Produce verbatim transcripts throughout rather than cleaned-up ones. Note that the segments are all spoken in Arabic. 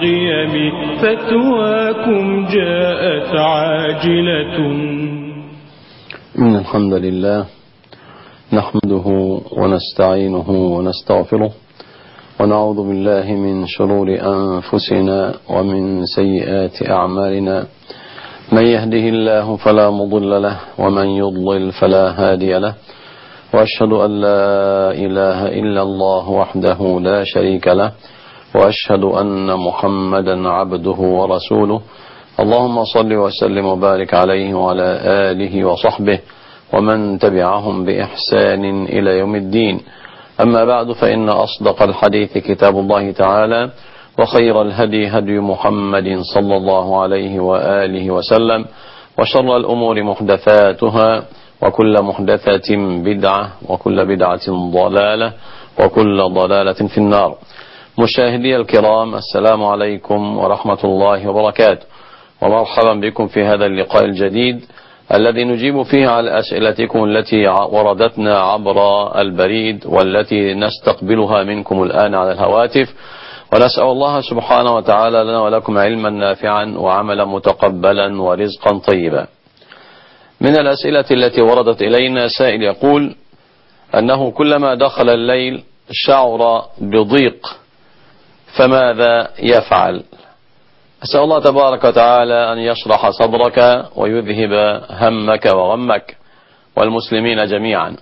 القيم فتواكم جاءت عاجلة. إن الحمد لله نحمده ونستعينه ونستغفره ونعوذ بالله من شرور أنفسنا ومن سيئات أعمالنا. من يهده الله فلا مضل له ومن يضلل فلا هادي له، وأشهد أن لا إله إلا الله وحده لا شريك له، وأشهد أن محمدا عبده ورسوله. اللهم صل وسلم وبارك عليه وعلى آله وصحبه ومن تبعهم بإحسان إلى يوم الدين. أما بعد، فإن أصدق الحديث كتاب الله تعالى، وخير الهدي هدي محمد صلى الله عليه وآله وسلم، وشر الأمور محدثاتها، وكل محدثة بدعة، وكل بدعة ضلالة، وكل ضلالة في النار. مشاهدي الكرام، السلام عليكم ورحمة الله وبركاته، ومرحبا بكم في هذا اللقاء الجديد الذي نجيب فيه على أسئلتكم التي وردتنا عبر البريد والتي نستقبلها منكم الآن على الهواتف، ونسأل الله سبحانه وتعالى لنا ولكم علما نافعا وعملا متقبلا ورزقا طيبا. من الأسئلة التي وردت إلينا سائل يقول أنه كلما دخل الليل شعر بضيق، فماذا يفعل؟ أسأل الله تبارك وتعالى أن يشرح صدرك ويذهب همك وغمك والمسلمين جميعا.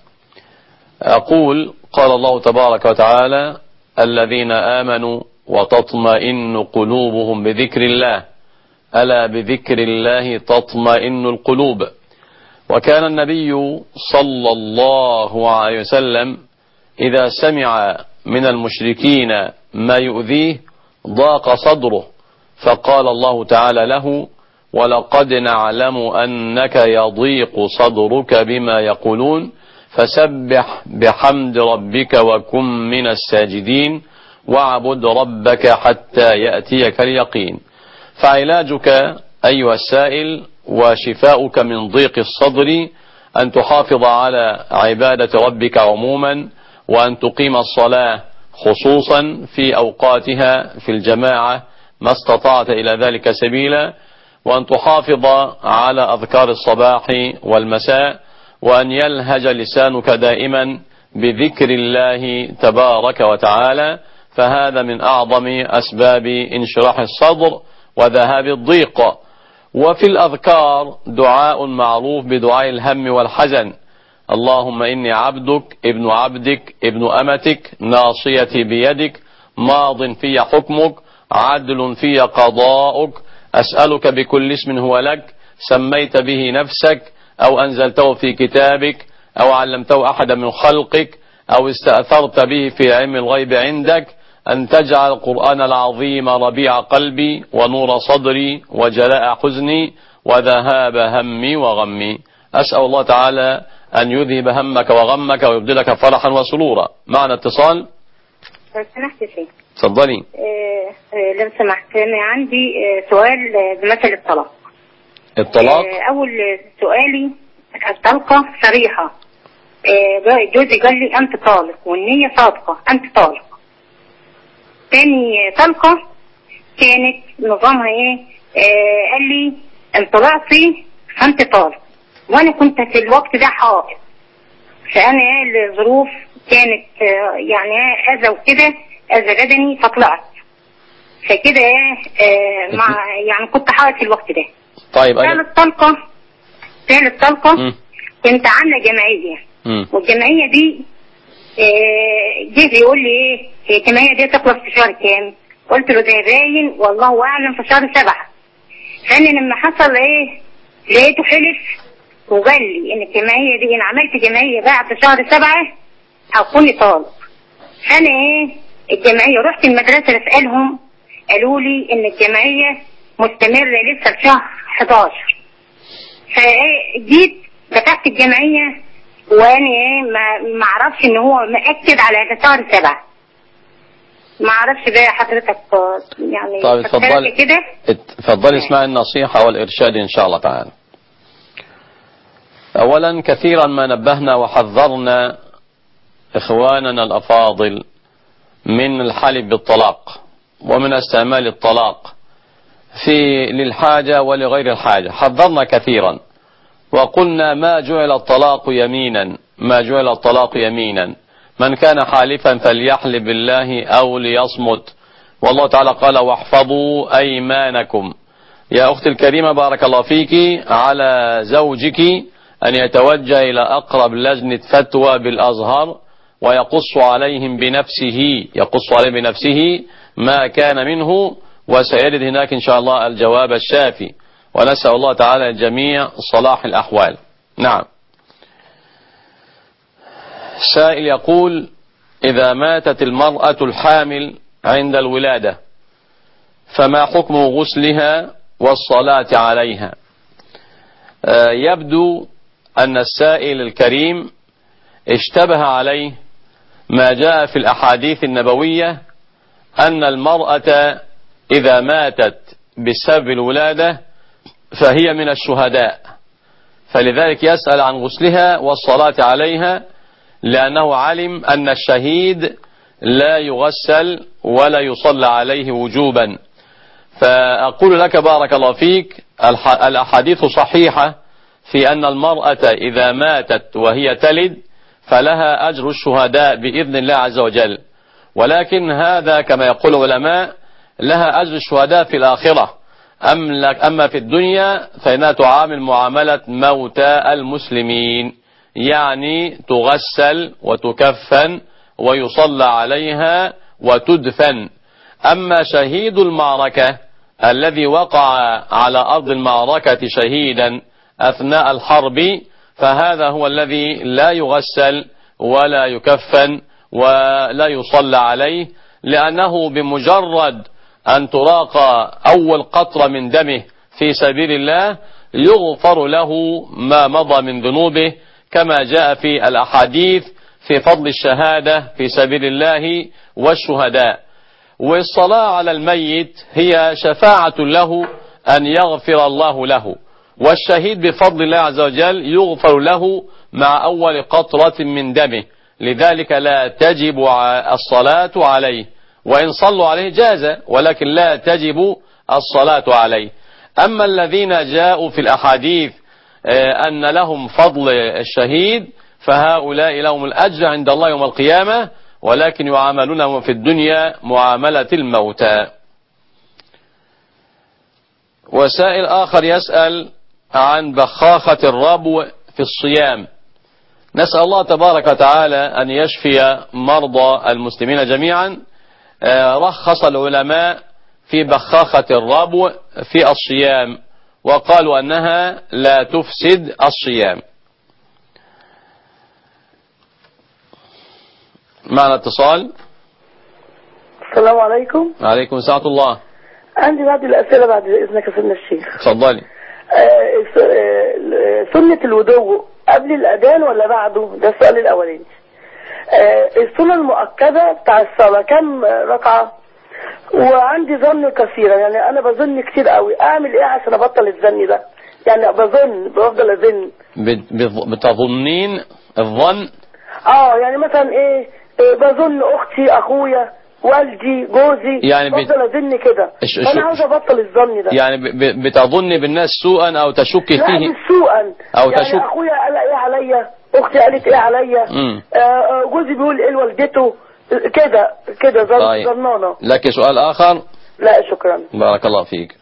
أقول قال الله تبارك وتعالى: الذين آمنوا وتطمئن قلوبهم بذكر الله، ألا بذكر الله تطمئن القلوب. وكان النبي صلى الله عليه وسلم إذا سمع من المشركين ما يؤذيه ضاق صدره، فقال الله تعالى له: ولقد نعلم أنك يضيق صدرك بما يقولون فسبح بحمد ربك وكن من الساجدين واعبد ربك حتى يأتيك اليقين. فعلاجك أيها السائل وشفاؤك من ضيق الصدر أن تحافظ على عبادة ربك عموما، وأن تقيم الصلاة خصوصا في أوقاتها في الجماعة ما استطعت إلى ذلك سبيلا، وأن تحافظ على أذكار الصباح والمساء، وأن يلهج لسانك دائما بذكر الله تبارك وتعالى، فهذا من أعظم أسباب انشراح الصدر وذهاب الضيق. وفي الأذكار دعاء معروف بدعاء الهم والحزن: اللهم إني عبدك ابن عبدك ابن أمتك ناصيتي بيدك ماض في حكمك عدل في قضاؤك أسألك بكل اسم هو لك سميت به نفسك أو أنزلته في كتابك أو علمته أحدا من خلقك أو استأثرت به في علم الغيب عندك أن تجعل القرآن العظيم ربيع قلبي ونور صدري وجلاء حزني وذهاب همي وغمي. أسأل الله تعالى أن يذهب همك وغمك ويبدلك فرحا وسرورا. معنا اتصال. لو سمحت شيء تفضلي. آه آه لو سمحت، أنا عندي آه سؤال بمثل الطلاق. الطلاق آه أول سؤالي: الطلقة صريحة، آه جوزي قال لي أنت طالق والنية صادقة أنت طالق. ثاني طلقة كانت نظامها إيه؟ آه قال لي انطلقتي أنت طالق، وأنا كنت في الوقت ده حائض، فأنا الظروف كانت آه يعني أذى وكده، أذى بدني فطلعت، فكده آه مع يعني كنت حائض في الوقت ده. طيب ثالث طلقة ثالث طلقة كنت عاملة جمعية، م. والجمعية دي آه جه يقول لي ايه هي الجمعية دي تخلص في شهر كام؟ قلت له ده باين والله أعلم في شهر سبعة. فأنا لما حصل ايه لقيته حلف وقال لي ان الجمعية دي ان عملت جمعية بعد شهر سبعة هكوني طالق. فأنا ايه الجمعية رحت المدرسة اسألهم، قالوا لي ان الجمعية مستمرة لسه في شهر حداشر. فجيت فتحت الجمعية وانا ايه ما ما اعرفش ان هو مأكد على شهر سبعة. ما اعرفش بقى حضرتك يعني. طيب اتفضلي كده، اتفضلي اسمعي النصيحة والارشاد ان شاء الله تعالى. اولا كثيرا ما نبهنا وحذرنا اخواننا الافاضل من الحلف بالطلاق، ومن استعمال الطلاق في للحاجة ولغير الحاجة. حذرنا كثيرا وقلنا ما جعل الطلاق يمينا، ما جعل الطلاق يمينا، من كان حالفا فليحلف بالله أو ليصمت، والله تعالى قال واحفظوا أيمانكم. يا أختي الكريمة بارك الله فيك، على زوجك أن يتوجه إلى أقرب لجنة فتوى بالأزهر ويقص عليهم بنفسه، يقص عليهم بنفسه ما كان منه، وسيجد هناك إن شاء الله الجواب الشافي، ونسأل الله تعالى الجميع صلاح الأحوال. نعم. سائل يقول: إذا ماتت المرأة الحامل عند الولادة فما حكم غسلها والصلاة عليها؟ يبدو أن السائل الكريم اشتبه عليه ما جاء في الأحاديث النبوية أن المرأة إذا ماتت بسبب الولادة فهي من الشهداء، فلذلك يسأل عن غسلها والصلاة عليها، لأنه علم أن الشهيد لا يغسل ولا يصلى عليه وجوبا. فأقول لك بارك الله فيك، الأحاديث صحيحة في أن المرأة إذا ماتت وهي تلد فلها أجر الشهداء بإذن الله عز وجل، ولكن هذا كما يقول العلماء لها أجر الشهداء في الآخرة، أما في الدنيا فإنها تعامل معاملة موتى المسلمين، يعني تغسل وتكفن ويصلى عليها وتدفن. أما شهيد المعركة الذي وقع على أرض المعركة شهيدا أثناء الحرب فهذا هو الذي لا يغسل ولا يكفن ولا يصلى عليه، لأنه بمجرد أن تراق أول قطرة من دمه في سبيل الله يغفر له ما مضى من ذنوبه، كما جاء في الأحاديث في فضل الشهادة في سبيل الله والشهداء. والصلاة على الميت هي شفاعة له أن يغفر الله له، والشهيد بفضل الله عز وجل يغفر له مع أول قطرة من دمه، لذلك لا تجب الصلاة عليه، وإن صلوا عليه جاز، ولكن لا تجب الصلاة عليه. أما الذين جاءوا في الأحاديث أن لهم فضل الشهيد فهؤلاء لهم الأجر عند الله يوم القيامة، ولكن يعاملون في الدنيا معاملة الموتى. وسائل آخر يسأل عن بخاخة الربو في الصيام. نسأل الله تبارك وتعالى أن يشفي مرضى المسلمين جميعا. رخص العلماء في بخاخة الربو في الصيام وقالوا أنها لا تفسد الصيام. معنا اتصال. السلام عليكم. وعليكم السلام ورحمة الله. عندي بعض الأسئلة بعد إذنك يا سيدنا الشيخ. اتفضلي. سنة الوضوء قبل الأذان ولا بعده؟ ده السؤال الأولاني. السنة المؤكدة بتاع الصلاة كم ركعة؟ وعندي ظن كثيرة، يعني أنا بظن كتير قوي، أعمل إيه عشان أبطل الظن ده؟ يعني بظن بفضل أظن. بتظنين الظن؟ اه يعني مثلا إيه, إيه بظن أختي أخويا والدي جوزي، يعني بفضل أظن كده، أنا عاوز أبطل الظن ده. يعني بتظن بالناس سوءا أو تشك فيه؟ لا مش سوءا، أو يعني تشك. أخويا قال إيه عليا، أختي قالت إيه عليا، آه جوزي بيقول إيه لوالدته، كده كده ظنانة. طيب. لك سؤال آخر؟ لا شكرا. بارك الله فيك.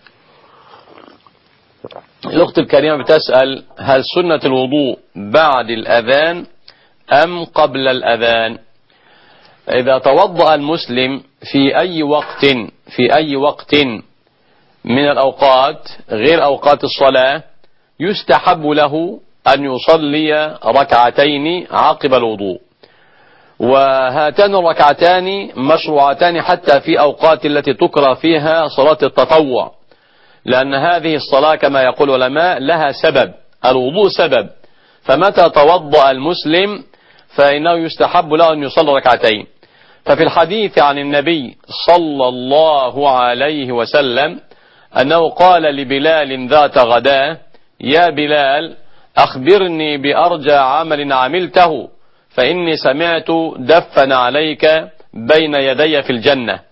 الأخت الكريمة بتسأل: هل سنة الوضوء بعد الأذان أم قبل الأذان؟ إذا توضأ المسلم في أي وقت في أي وقت من الأوقات غير أوقات الصلاة يستحب له أن يصلي ركعتين عقب الوضوء، وهاتان الركعتان مشروعتان حتى في أوقات التي تكره فيها صلاة التطوع، لأن هذه الصلاة كما يقول العلماء لها سبب، الوضوء سبب، فمتى توضأ المسلم فإنه يستحب له أن يصلي ركعتين. ففي الحديث عن النبي صلى الله عليه وسلم أنه قال لبلال ذات غداة: يا بلال أخبرني بأرجى عمل عملته، فإني سمعت دفن عليك بين يدي في الجنة.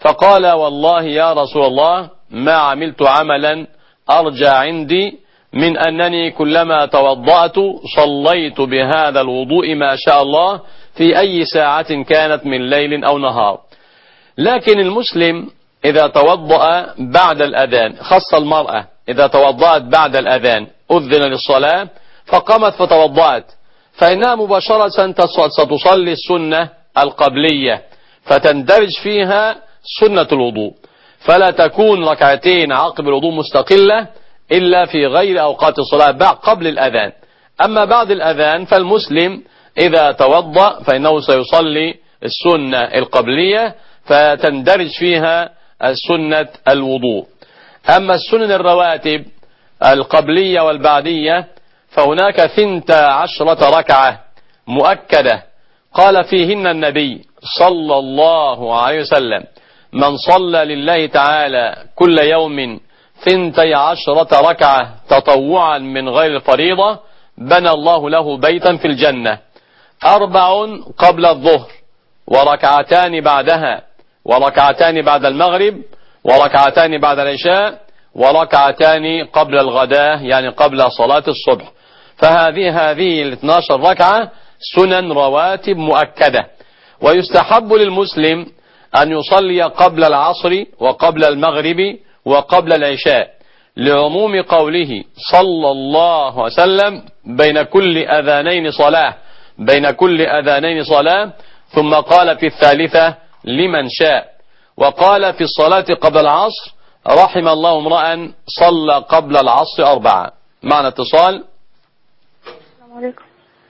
فقال والله يا رسول الله ما عملت عملا أرجى عندي من أنني كلما توضأت صليت بهذا الوضوء ما شاء الله في أي ساعة كانت من ليل أو نهار. لكن المسلم إذا توضأ بعد الأذان، خاصة المرأة إذا توضأت بعد الأذان أذن للصلاة فقامت فتوضأت، فإنها مباشرة ستصلي السنة القبلية فتندرج فيها سنة الوضوء، فلا تكون ركعتين عقب الوضوء مستقلة إلا في غير أوقات الصلاة بعد قبل الأذان. أما بعد الأذان فالمسلم إذا توضأ فإنه سيصلي السنة القبلية فتندرج فيها السنة الوضوء. أما السنن الرواتب القبلية والبعدية فهناك ثنتا عشرة ركعة مؤكدة قال فيهن النبي صلى الله عليه وسلم من صلى لله تعالى كل يوم ثنتي عشرة ركعة تطوعا من غير الفريضة بنى الله له بيتا في الجنة، أربع قبل الظهر وركعتان بعدها وركعتان بعد المغرب وركعتان بعد العشاء وركعتان قبل الغداء يعني قبل صلاة الصبح. فهذه هذه الاثنى عشر ركعة سنن رواتب مؤكدة. ويستحب للمسلم أن يصلي قبل العصر وقبل المغرب وقبل العشاء لعموم قوله صلى الله عليه وسلم بين كل أذانين صلاة بين كل أذانين صلاة ثم قال في الثالثة لمن شاء، وقال في الصلاة قبل العصر رحم الله امرأ صلى قبل العصر أربعة. معنى اتصال. السلام عليكم.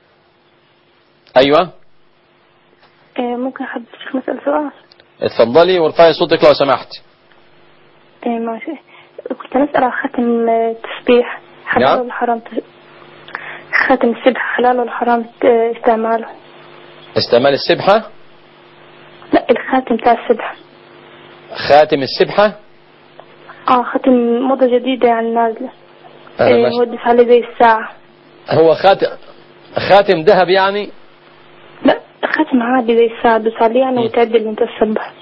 أيوة. إيه ممكن حد الشيخ نسأل سؤال؟ اتفضلي وارفعي صوتك لو سمحت. إيه ماشي. كنت نسأل عن ختم التسبيح حلال نعم. ولا حرام؟ ختم السبحة حلال ولا حرام استعماله؟ استعمال السبحة؟ لا الخاتم بتاع السبحة. خاتم السبحة؟ اه ختم موضة جديدة يعني نازلة. إيه ودف عليه زي الساعة. هو خاتم خاتم ذهب يعني؟ لا خاتم عادي زي الساعة بس عليه يعني وتعدل من السبحة.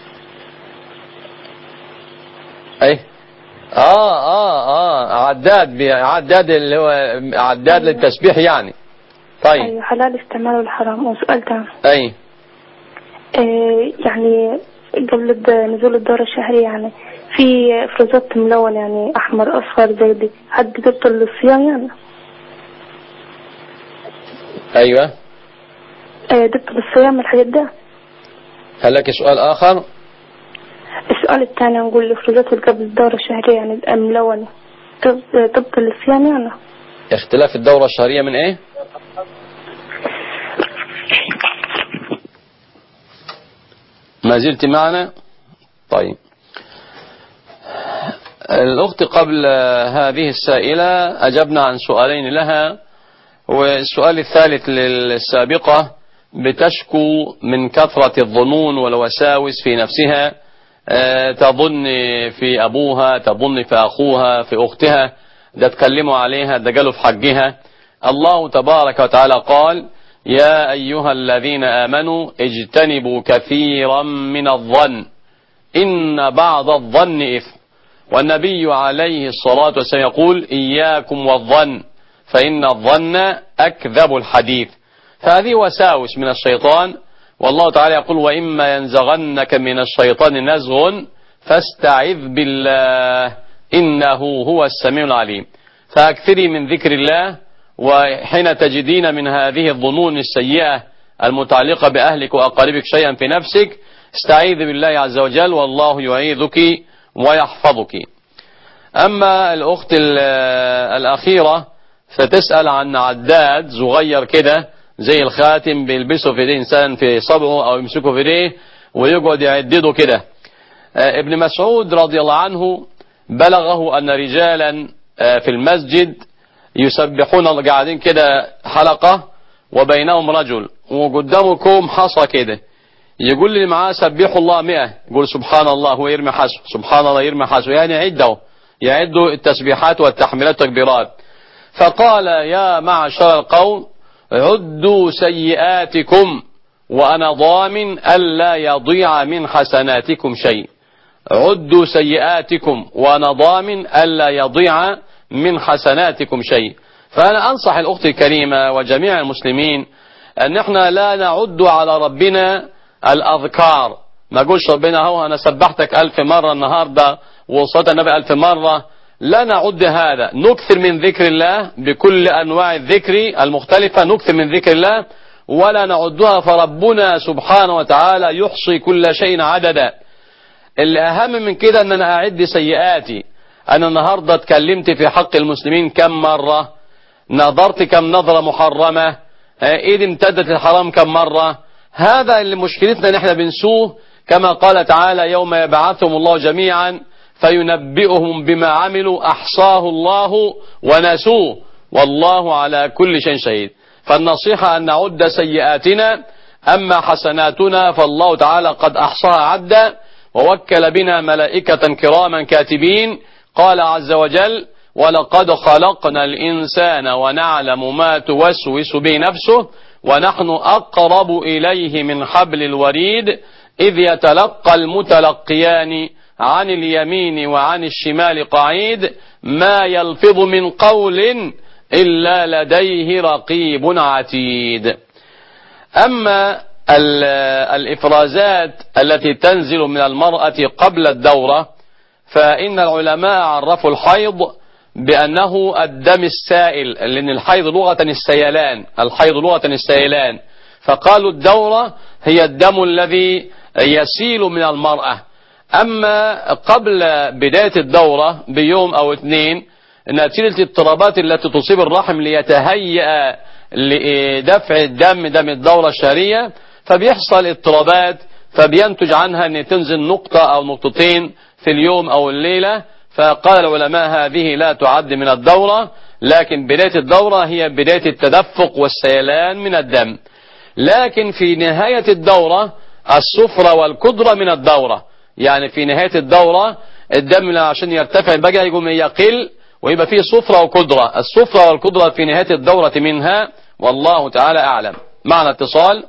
اي اه اه اه عداد عداد اللي هو عداد أيوة. للتسبيح يعني. طيب ايوه حلال استعماله ولا حرام؟ وسؤال تاني. اي إيه يعني قبل نزول الدورة الشهرية يعني في افرازات ملون يعني احمر اصفر زي دي حد تبطل الصيام يعني؟ ايوه ايه تبطل الصيام الحاجات ده. هل لك سؤال اخر؟ السؤال الثاني نقول الافرازات اللي قبل الدورة الشهرية يعني ملونة تبطل الصيام يعني؟ اختلاف الدورة الشهرية من ايه؟ ما زلت معنا؟ طيب الأخت قبل هذه السائلة أجبنا عن سؤالين لها، والسؤال الثالث للسابقة بتشكو من كثرة الظنون والوساوس في نفسها، تظن في أبوها تظن في أخوها في أختها، ده تكلموا عليها ده قالوا في حقها. الله تبارك وتعالى قال يا أيها الذين آمنوا اجتنبوا كثيرا من الظن إن بعض الظن إثم، والنبي عليه الصلاة والسلام يقول إياكم والظن فإن الظن أكذب الحديث. فهذه وساوس من الشيطان، والله تعالى يقول وإما ينزغنك من الشيطان نزغ فاستعذ بالله إنه هو السميع العليم. فأكثري من ذكر الله، وحين تجدين من هذه الظنون السيئة المتعلقة بأهلك وأقاربك شيئا في نفسك استعيذ بالله عز وجل والله يعيذك ويحفظك. أما الأخت الأخيرة فتسأل عن عداد صغير كده زي الخاتم بيلبسه في ايديه إنسان في صبعه أو يمسكه في ايديه ويقعد يعدده كده. ابن مسعود رضي الله عنه بلغه أن رجالا في المسجد يسبحون قاعدين كده حلقة وبينهم رجل وقدامه كوم حصى كده، يقول لي معاه سبحوا الله مئة، يقول سبحان الله هو يرمي حسه سبحان الله يرمي حسه، يعني يعده يعدوا التسبيحات والتحميلات والتكبيرات. فقال يا معشر القوم عدوا سيئاتكم وأنا ضامن ألا يضيع من حسناتكم شيء. عدوا سيئاتكم وأنا ضامن ألا يضيع من حسناتكم شيء. فأنا أنصح الأخت الكريمة وجميع المسلمين أن احنا لا نعد على ربنا الأذكار. ما قولش ربنا هو أنا سبحتك ألف مرة النهاردة وصلت النبي ألف مرة، لا نعد هذا. نكثر من ذكر الله بكل أنواع الذكر المختلفة، نكثر من ذكر الله ولا نعدها، فربنا سبحانه وتعالى يحصي كل شيء عددا. الأهم من كده أن أنا أعد سيئاتي. أنا النهاردة اتكلمت في حق المسلمين كم مرة، نظرت كم نظرة محرمة، إيدي امتدت الحرام كم مرة. هذا اللي مشكلتنا نحن بنسوه، كما قال تعالى يوم يبعثهم الله جميعا فينبئهم بما عملوا أحصاه الله ونسوه والله على كل شيء شهيد. فالنصيحة أن نعد سيئاتنا، أما حسناتنا فالله تعالى قد أحصاها عدا ووكل بنا ملائكة كراما كاتبين. قال عز وجل ولقد خلقنا الإنسان ونعلم ما توسوس به نفسه ونحن أقرب إليه من حبل الوريد إذ يتلقى المتلقيان عن اليمين وعن الشمال قعيد ما يلفظ من قول إلا لديه رقيب عتيد. أما الإفرازات التي تنزل من المرأة قبل الدورة، فإن العلماء عرفوا الحيض بأنه الدم السائل، لأن الحيض لغة السيلان، الحيض لغة السيلان، فقالوا الدورة هي الدم الذي يسيل من المرأة. أما قبل بداية الدورة بيوم أو اثنين، نتيجة الاضطرابات التي تصيب الرحم ليتهيأ لدفع الدم دم الدورة الشهرية، فبيحصل اضطرابات فبينتج عنها أن تنزل نقطة أو نقطتين في اليوم أو الليلة. فقال العلماء هذه لا تعد من الدورة، لكن بداية الدورة هي بداية التدفق والسيلان من الدم. لكن في نهاية الدورة الصفرة والكدرة من الدورة، يعني في نهاية الدورة الدم عشان يرتفع بقى يقوم يقل ويبقى فيه صفرة وكدرة. الصفرة والكدرة في نهاية الدورة منها، والله تعالى أعلم. معنا اتصال.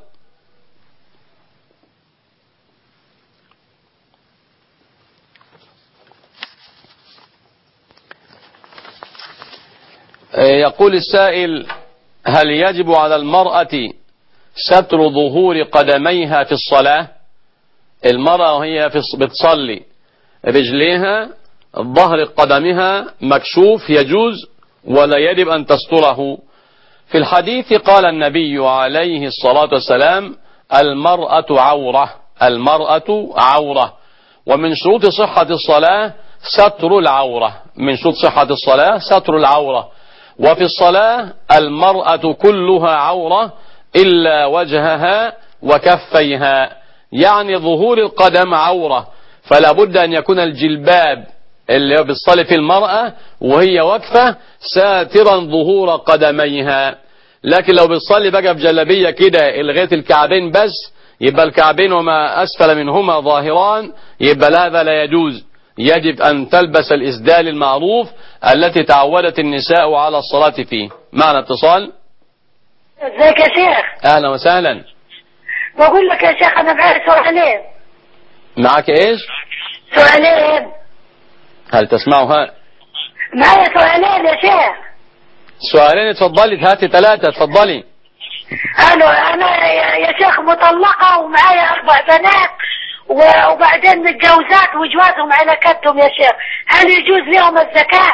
يقول السائل هل يجب على المرأة ستر ظهور قدميها في الصلاة؟ المرأة وهي بتصلي رجليها ظهر قدمها مكشوف يجوز ولا يجب أن تستره. في الحديث قال النبي عليه الصلاة والسلام المرأة عورة، المرأة عورة، ومن شروط صحة الصلاة ستر العورة، من شروط صحة الصلاة ستر العورة. وفي الصلاة المرأة كلها عورة إلا وجهها وكفيها، يعني ظهور القدم عورة، فلا بد أن يكون الجلباب اللي بتصلي في المرأة وهي واقفة ساترا ظهور قدميها. لكن لو بتصلي بقى بجلبية كده لغاية الكعبين بس، يبقى الكعبين وما أسفل منهما ظاهران، يبقى هذا لا يجوز. يجب أن تلبس الإسدال المعروف التي تعودت النساء على الصلاة فيه. معنا اتصال. ازيك يا شيخ؟ أهلا وسهلا. بقول لك يا شيخ أنا معي سؤالين. معك إيش؟ سؤالين. هل تسمعها؟ معي سؤالين يا شيخ. سؤالين؟ اتفضلي هاتي ثلاثة، اتفضلي. أنا أنا يا شيخ مطلقة ومعايا أربع بنات وبعدين متجوزات وجوازهم على كدهم يا شيخ، هل يجوز لهم الزكاة؟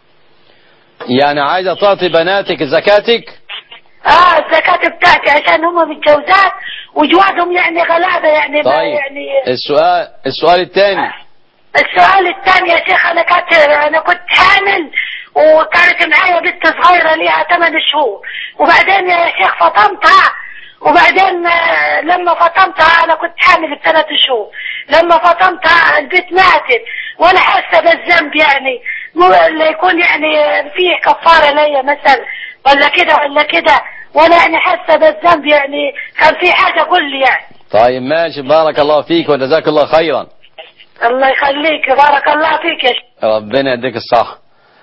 يعني عايزة تعطي بناتك زكاتك؟ اه الزكاة بتاعتي عشان هم متجوزات وجوازهم يعني غلابة يعني. طيب. ما يعني السؤال السؤال الثاني. السؤال الثاني يا شيخ أنا كنت أنا كنت حامل وكانت معايا بنت صغيرة ليها ثمان شهور، وبعدين يا شيخ فطمتها، وبعدين لما فطمتها أنا كنت حامل بثلاث شهور، لما فطمتها البنت ماتت وأنا حاسة بالذنب، يعني مو اللي يكون يعني فيه كفارة ليا مثلا ولا كده ولا كده، وأنا يعني حاسة بالذنب، يعني كان في حاجة قول لي يعني. طيب ماشي، بارك الله فيك وجزاك الله خيرا. الله يخليك، بارك الله فيك يا شيخ. ربنا يديك الصح.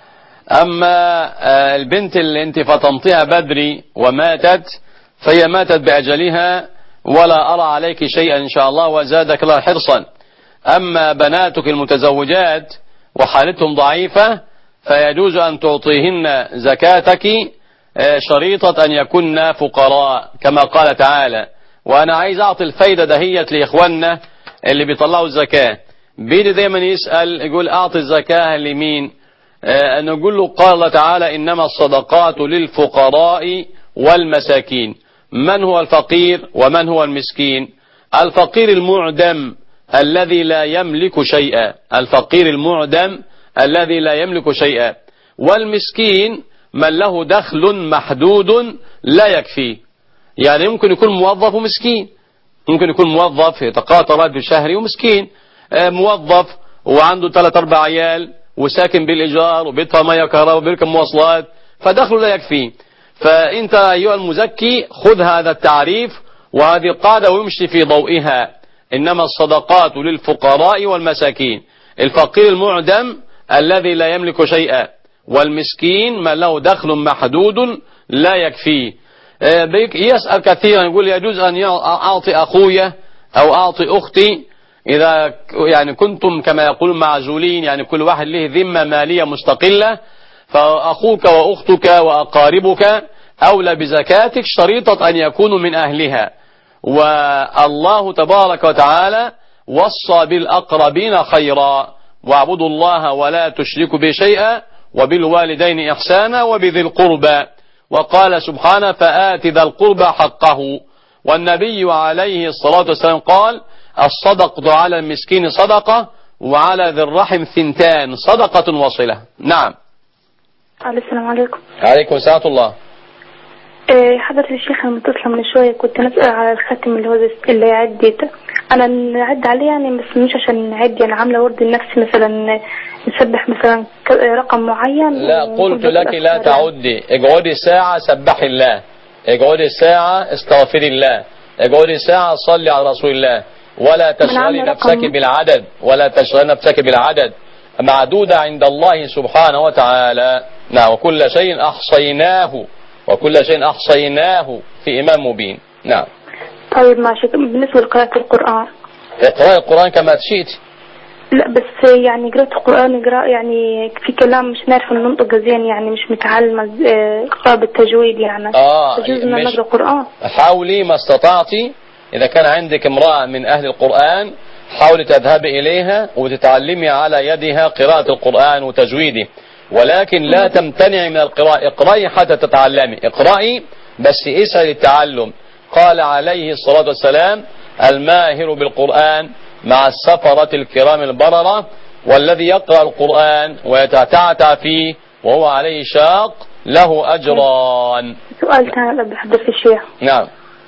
أما البنت اللي انت فطمتها بدري وماتت فهي ماتت بأجلها، ولا أرى عليك شيئا إن شاء الله وزادك الله حرصا. أما بناتك المتزوجات وحالتهم ضعيفة فيجوز أن تعطيهن زكاتك شريطة أن يكن فقراء كما قال تعالى. وأنا عايز أعطي الفايدة دهيت لإخواننا اللي بيطلعوا الزكاة، بيجي دايما يسأل يقول أعطي الزكاة لمين؟ آه نقول له قال الله تعالى إنما الصدقات للفقراء والمساكين. من هو الفقير ومن هو المسكين؟ الفقير المعدم الذي لا يملك شيئا، الفقير المعدم الذي لا يملك شيئا. والمسكين من له دخل محدود لا يكفيه، يعني ممكن يكون موظف ومسكين، ممكن يكون موظف يتقاطع راتب شهري ومسكين، موظف وعنده ثلاث أربع عيال وساكن بالإيجار وبيدفع مياه وكهرباء وبيركب مواصلات فدخله لا يكفيه. فأنت أيها المزكي خذ هذا التعريف وهذه القاعدة ويمشي في ضوئها. إنما الصدقات للفقراء والمساكين، الفقير المعدم الذي لا يملك شيئا، والمسكين من له دخل محدود لا يكفيه. يسأل كثيرا يقول يجوز أن أعطي أخويا أو أعطي أختي إذا يعني كنتم كما يقولون معزولين، يعني كل واحد له ذمة مالية مستقلة، فأخوك وأختك وأقاربك أولى بزكاتك شريطة أن يكونوا من أهلها. والله تبارك وتعالى وصى بالأقربين خيرا واعبدوا الله ولا تشركوا به شيئا وبالوالدين إحسانا وبذي القربى. وقال سبحانه فآت ذا القربى حقه. والنبي عليه الصلاة والسلام قال الصدقة على المسكين صدقة وعلى ذي الرحم ثنتان صدقة وصلة. نعم. السلام عليكم. عليكم السلام الله. إيه حضرة الشيخ أنا متصلة من شوية كنت نسأل على الختم اللي هو اللي يعد ده. أنا نعد عليه يعني بس مش عشان نعد، يعني عاملة ورد النفس مثلا نسبح مثلا رقم معين. لا قلت لك لا تعدي، اقعدي ساعة سبحي الله، اقعدي ساعة استغفري الله، اقعدي ساعة صلي على رسول الله، ولا تشغلي نفسك بالعدد، ولا تشغلي نفسك بالعدد، معدودة عند الله سبحانه وتعالى. نعم. وكل شيء أحصيناه وكل شيء أحصيناه في إمام مبين. نعم. طيب ماشي. بالنسبة لقراءة القرآن اقرأي القرآن كما تشيت. لا بس يعني قراءة القرآن قراءة يعني في كلام مش نعرف ننطق زين، يعني مش متعلمة قراءة بالتجويد يعني. اه تجوز ان نقرأ القرآن. حاولي ما استطعتي، إذا كان عندك امرأة من أهل القرآن حاولي تذهبي إليها وتتعلمي على يدها قراءة القرآن وتجويده، ولكن لا تمتنعي من القراءة، اقرأي حتى تتعلمي، اقرأي بس اسعي للتعلم. قال عليه الصلاة والسلام الماهر بالقرآن مع السفرة الكرام البررة، والذي يقرأ القرآن ويتعتع فيه وهو عليه شاق له أجران. سؤال ثاني بحضرة الشيخ. نعم.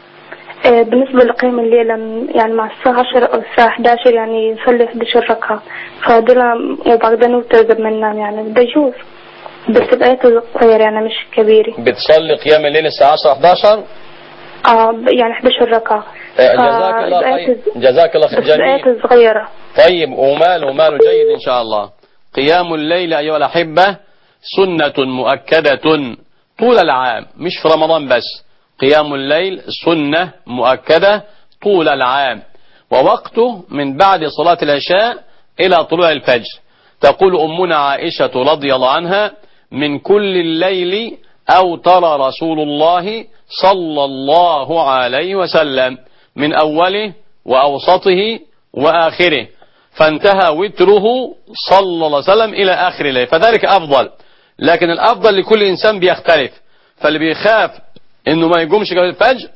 آه بالنسبة لقيام الليلة يعني مع الساعة عشرة أو الساعة إحدى عشر يعني نصلي إحدى عشر ركعة فدلا وبعدين نوتر قبل ما ننام، يعني ده يجوز بس الآيات صغيرة يعني مش كبيرة. بتصلي قيام الليل الساعة عشرة إحدى عشر؟ اه يعني إحدى عشر ركعة. جزاك الله خير. جزاك الله خير. جميل. الآيات صغيرة. طيب ومال ومال جيد إن شاء الله. قيام الليل أيها الأحبة سنة مؤكدة طول العام مش في رمضان بس، قيام الليل سنة مؤكدة طول العام، ووقته من بعد صلاة العشاء إلى طلوع الفجر. تقول أمنا عائشة رضي الله عنها من كل الليل أوتر رسول الله صلى الله عليه وسلم من أوله وأوسطه وآخره، فانتهى وتره صلى الله عليه وسلم إلى آخر الليل، فذلك أفضل. لكن الأفضل لكل إنسان بيختلف، فاللي بيخاف إنه ما يقومش قبل الفجر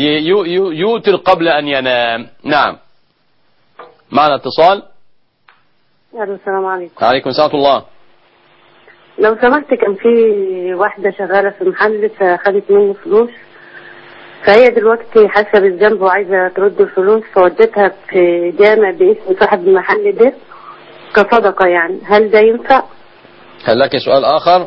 يوتر قبل أن ينام. نعم. معنا اتصال. السلام عليكم. عليكم السلام الله. لو سمحت كان في واحدة شغالة في محل فخدت مني فلوس، فهي دلوقتي حاسة بالذنب وعايزة ترد الفلوس، فودتها في جامع باسم صاحب المحل ده كصدقة، يعني هل ده ينفع؟ هل لك سؤال آخر؟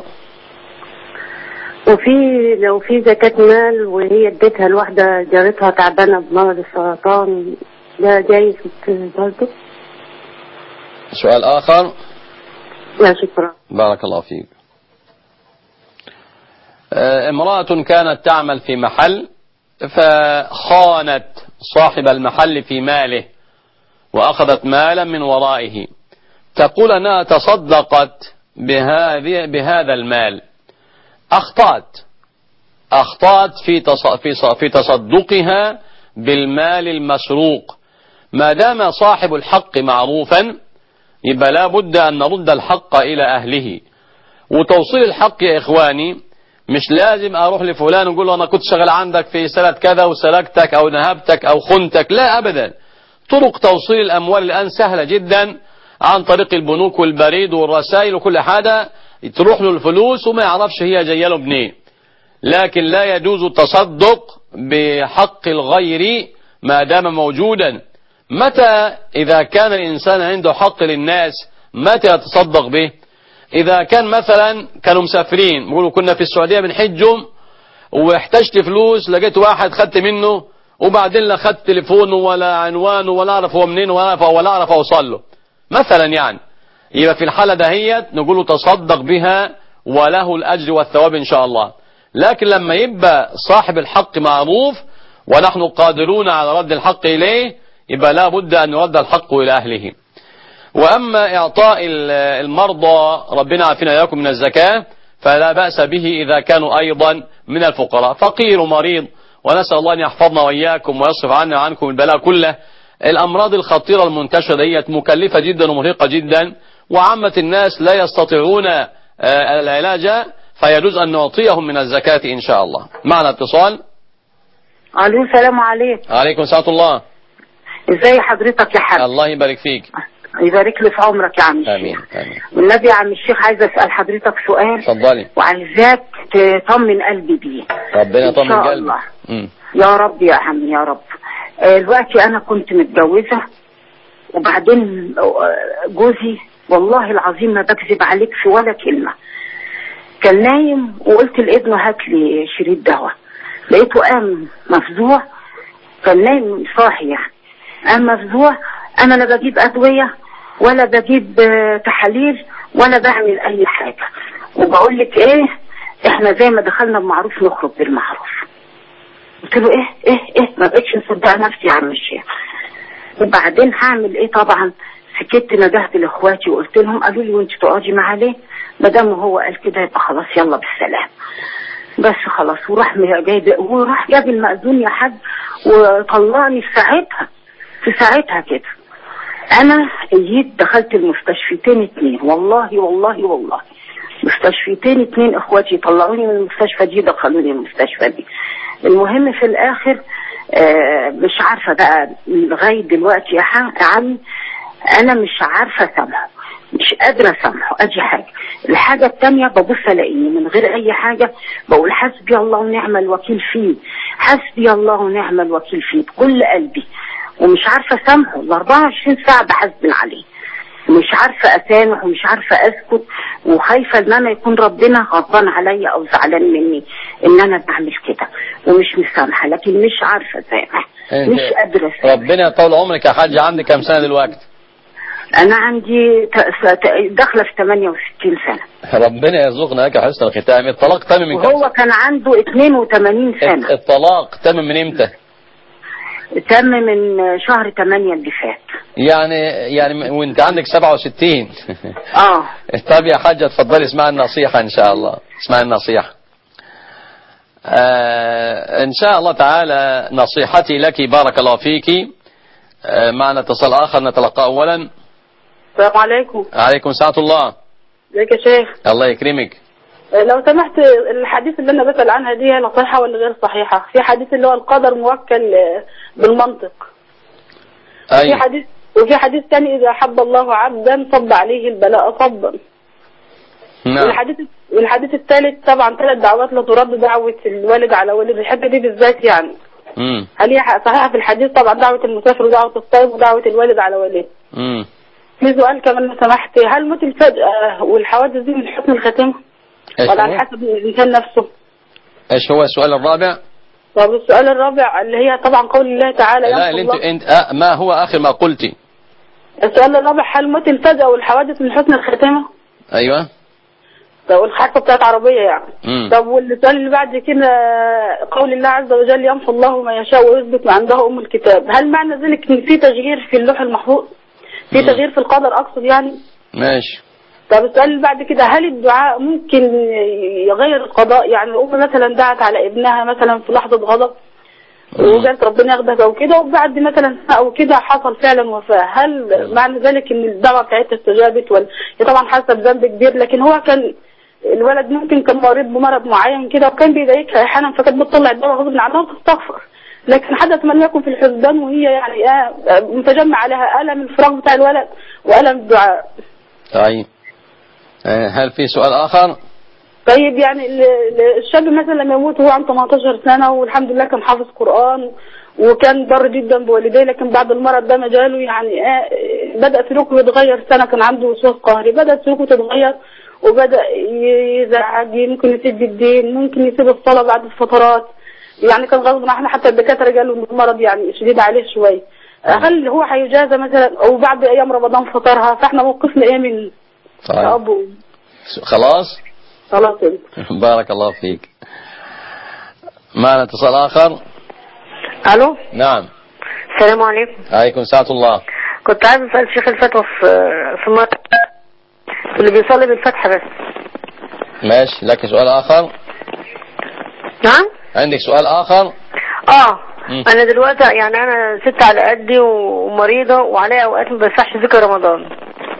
وفي لو في زكاة مال وهي اديتها لواحدة جارتها تعبانة بمرض السرطان ده جايز برضه؟ سؤال آخر؟ لا شكرا. بارك الله فيك. امرأة كانت تعمل في محل فخانت صاحب المحل في ماله وأخذت مالا من ورائه، تقول أنها تصدقت بهذه بهذا المال، أخطأت أخطأت في في تصدقها بالمال المسروق. ما دام صاحب الحق معروفا يبقى لا بد أن نرد الحق إلى أهله. وتوصيل الحق يا إخواني مش لازم أروح لفلان وأقول له أنا كنت شغال عندك في سنة كذا وسلكتك أو نهبتك أو خنتك، لا أبدا. طرق توصيل الأموال الآن سهلة جدا عن طريق البنوك والبريد والرسائل وكل حاجة، تروح له الفلوس وما يعرفش هي جايه له بنيه. لكن لا يجوز التصدق بحق الغير ما دام موجودا. متى إذا كان الإنسان عنده حق للناس متى يتصدق به؟ إذا كان مثلا كانوا مسافرين، بيقولوا كنا في السعودية بنحجهم واحتجت فلوس، لقيت واحد خدت منه وبعدين لا خدت تليفونه ولا عنوانه ولا أعرف هو منين ولا أعرف ولا أعرف أوصل له مثلا، يعني يبقى في الحالة دهيت نقول له تصدق بها وله الأجر والثواب إن شاء الله. لكن لما يبقى صاحب الحق معروف ونحن قادرون على رد الحق إليه يبقى لا بد أن يرد الحق إلى أهله. وأما إعطاء المرضى ربنا عافينا إياكم من الزكاة فلا بأس به إذا كانوا أيضا من الفقراء، فقير ومريض، ونسأل الله أن يحفظنا وإياكم ويصرف عنا وعنكم البلاء كله. الأمراض الخطيرة المنتشرة ديت مكلفة جدا ومرهقة جدا، وعامة الناس لا يستطيعون العلاج، فيجوز أن نعطيهم من الزكاة إن شاء الله. معنا اتصال. الو السلام عليكم. عليكم السلام الله. ازاي حضرتك يا حاج؟ الله يبارك فيك. يبارك لي في عمرك يا عم الشيخ. امين امين. والنبي يا عم الشيخ عايزه اسال حضرتك سؤال. اتفضلي. وعايزاك تطمن قلبي بيه. ربنا يطمن قلبك. الله. يا رب يا عم يا رب. دلوقتي انا كنت متجوزه وبعدين جوزي والله العظيم ما بكذب عليك في ولا كلمه، كان نايم وقلت لابنه هات لي شريط دواء، لقيته قام مفزوع، كان نايم صاحي يعني، قام مفزوع. انا لا بجيب ادويه ولا بجيب تحاليل ولا بعمل اي حاجه، وبقول لك ايه احنا زي ما دخلنا بمعروف نخرج بالمعروف. قلت له ايه ايه ايه ما بقتش مصدقه نفسي يا عم الشيخ. وبعدين هعمل ايه؟ طبعا سكت ندهت لاخواتي وقلت لهم، قالوا لي وانت تقعدي معاه ليه؟ ما دام هو قال كده يبقى خلاص يلا بالسلام. بس خلاص وراح جايب وراح جاب المأذون يا حاج وطلعني في ساعتها في ساعتها كده. انا جيت دخلت المستشفيتين اتنين والله والله والله مستشفيتين اتنين، اخواتي طلعوني من المستشفى دي دخلوني المستشفى دي. المهم في الاخر آه مش عارفه بقى لغايه دلوقتي يا عم انا مش عارفه اسامحه، مش قادره اسامحه. ادي حاجه. الحاجه الثانيه ببص الاقيني من غير اي حاجه بقول حسبي الله ونعم الوكيل فيه، حسبي الله ونعم الوكيل فيه بكل قلبي، ومش عارفه اسامحه ال أربعة وعشرين ساعه بحزن عليه، مش عارفه اسامح ومش عارفه اسكت، وخايفه ان انا يكون ربنا غضبان عليا او زعلان مني ان انا بعمل كده ومش مسامحه، لكن مش عارفه اسامح، مش قادره اسامح. ربنا يطول عمرك يا حاج. عندك كام سنه دلوقتي؟ انا عندي داخله في ثمانية وستين سنه. ربنا يرزقنا لك حسن الختام. الطلاق تم من كام؟ وهو كان عنده اثنين وثمانين سنه. الطلاق تم من امتى؟ تم من شهر ثمانية اللي فات. يعني يعني وانت عندك سبعة وستين. اه طب يا حاجه اتفضلي اسمعي النصيحه ان شاء الله. اسمعي النصيحه. آه ان شاء الله تعالى نصيحتي لك بارك الله فيك. آه معنا اتصال اخر نتلقاه اولا. السلام عليكم. عليكم السلام الله. ازيك يا شيخ؟ الله يكرمك. لو سمحت الحديث اللي انا بسأل عنها دي هي صحيحة ولا غير صحيحة؟ في حديث اللي هو القدر موكل بالمنطق. أي. في حديث وفي حديث ثاني إذا حب الله عبدا صب عليه البلاء صبا. نعم. والحديث والحديث الثالث طبعا ثلاث دعوات لا ترد، دعوة الوالد على والد، الحته دي بالذات يعني. امم هل هي صحيحة في الحديث؟ طبعا دعوة المسافر ودعوة الطيب ودعوة الوالد على والده. امم في سؤال كمان لو سمحت، هل موت الفجأة والحوادث دي من حسن الختام ولا على حسب الإنسان نفسه؟ ايش هو السؤال الرابع؟ طب السؤال الرابع اللي هي طبعا قول الله تعالى لا اللي انت انت آه ما هو اخر ما قلتي؟ السؤال الرابع هل موت الفجأة والحوادث من حسن الختامة؟ ايوه. طب الحادثه بتاعت عربيه يعني. مم. طب والسؤال اللي بعد كده قول الله عز وجل يمحو الله ما يشاء ويثبت ما عنده ام الكتاب، هل معنى ذلك ان في تغيير في اللوح المحفوظ؟ في تغيير في القدر اقصد يعني. ماشي. طب السؤال اللي بعد كده هل الدعاء ممكن يغير القضاء؟ يعني الام مثلا دعت على ابنها مثلا في لحظه غضب وقالت ربنا ياخدك او كده، وبعد مثلا او كده حصل فعلا وفاه، هل معنى ذلك ان الدعوه بتاعتها استجابت؟ ولا هي طبعا حاسه بذنب كبير، لكن هو كان الولد ممكن كان مريض بمرض معين كده وكان بيضايقها احيانا فكانت بتطلع الدواء غصب عنها وتستغفر، لكن حدث ما لم يكن في الحسبان وهي يعني آه متجمع عليها الم الفراق بتاع الولد والم الدعاء. طيب هل في سؤال اخر؟ طيب يعني الشاب مثلا لما يموت وهو عنده ثمانية عشر سنه والحمد لله كان حافظ قران وكان بر جدا بوالديه، لكن بعد المرض ده مجاله يعني آه بدا سلوكه يتغير، سنه كان عنده وسواس قهري بدا سلوكه يتغير وبدا يزعج، ممكن يسيب الدين، ممكن يسيب الصلاه بعد الفترات، يعني كان غصب عنه، حتى الدكاتره قالوا ان المرض يعني شديد عليه شويه. هل هو هيجازى مثلا او بعد ايام رمضان فطرها؟ فاحنا موقفنا ايه من طيب. ابو خلاص خلاص بارك الله فيك. معنا اتصال اخر. الو. نعم. السلام عليكم. عليكم السلام الله. كنت عايز اسال شيخ الفتوى في في مر... اللي بيصلي بالفتحه بس. ماشي، لك سؤال اخر؟ نعم. عندك سؤال اخر؟ اه م. انا دلوقتي يعني انا ست على قدي ومريضه وعليا اوقات ما بدفعش زكاه رمضان.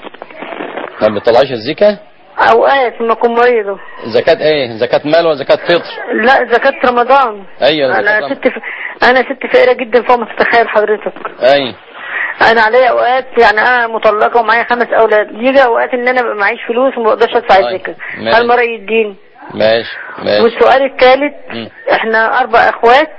ما بتطلعيش الزكاه؟ اوقات ما اكون مريضه. زكاه ايه؟ زكاه مال ولا زكاه فطر؟ لا زكاه رمضان. ايوه انا ست ف... انا ست فقيره جدا فوق ما تتخيل حضرتك. اي انا عليا اوقات يعني انا مطلقه ومعايا خمس اولاد، يجي اوقات ان انا معيش فلوس وما بقدرش ادفع الزكاه، هل مره يدين؟ ماشي ماشي. والسؤال الثالث احنا اربع اخوات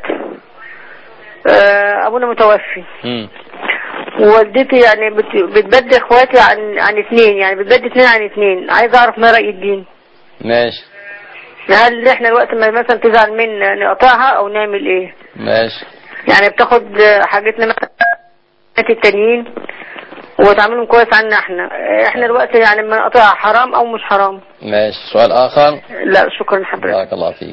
اه ابونا متوفي امم ووالدتي يعني بت... بتبدي اخواتي عن عن اثنين، يعني بتبدي اثنين عن اثنين، عايز اعرف ما راي الدين. ماشي. هل احنا الوقت ما مثلا تزعل منا نقطعها او نعمل ايه؟ ماشي. يعني بتاخد حاجتنا مثلا التانيين وتعاملهم كويس عنا احنا، احنا الوقت يعني ما نقطعها حرام او مش حرام؟ ماشي. سؤال اخر؟ لا شكرا حضرتك. بارك الله فيك.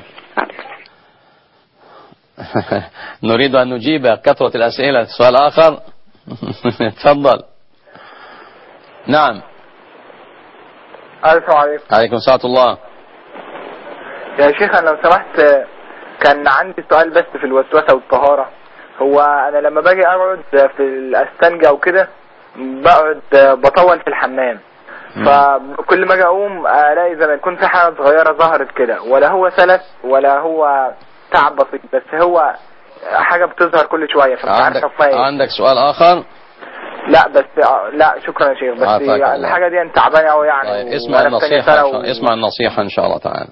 نريد ان نجيب كثرة الاسئلة. سؤال اخر؟ تفضل. نعم. السلام عليكم. عليكم السلام الله. يا شيخ انا لو سمحت كان عندي سؤال بس في الوسوسة والطهارة. هو انا لما باجي اقعد في الاستنجا وكده بقعد بطول في الحمام، فكل ما اجي اقوم الاقي زي ما يكون في حاجه صغيره ظهرت كده، ولا هو سلس ولا هو تعب بسيط، بس هو حاجه بتظهر كل شويه فمش عارف افهم ايه. عندك سؤال اخر؟ لا بس لا شكرا يا شيخ، بس يعني الحاجه دي انت تعبانه قوي يعني. طيب اسمع النصيحه و... اسمع النصيحه ان شاء الله تعالى.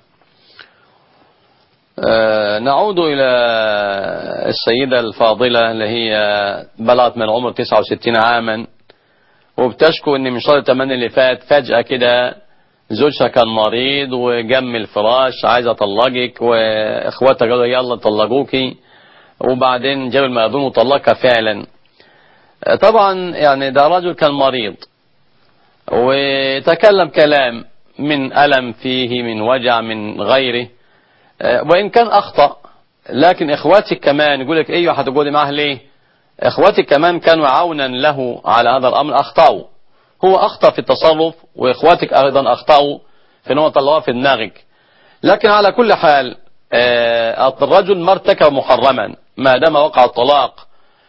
أه نعود إلى السيدة الفاضلة اللي هي بلغت من العمر تسعة وستين عاما وبتشكو ان من شهر ثمانية اللي فات فجأة كده زوجها كان مريض وجم الفراش عايزة اطلقك واخواتها قالوا يلا طلقوكي، وبعدين جاب المأذون وطلقها فعلا. طبعا يعني ده رجل كان مريض وتكلم كلام من ألم فيه من وجع من غيره، وإن كان أخطأ لكن إخواتك كمان يقول لك أيوة هتقعدي معه ليه؟ إخواتك كمان كانوا عونا له على هذا الأمر، أخطأوا. هو أخطأ في التصرف وإخواتك أيضا أخطأوا في أنه طلعوه في دماغك. لكن على كل حال الرجل ما ارتكب محرما ما دام وقع الطلاق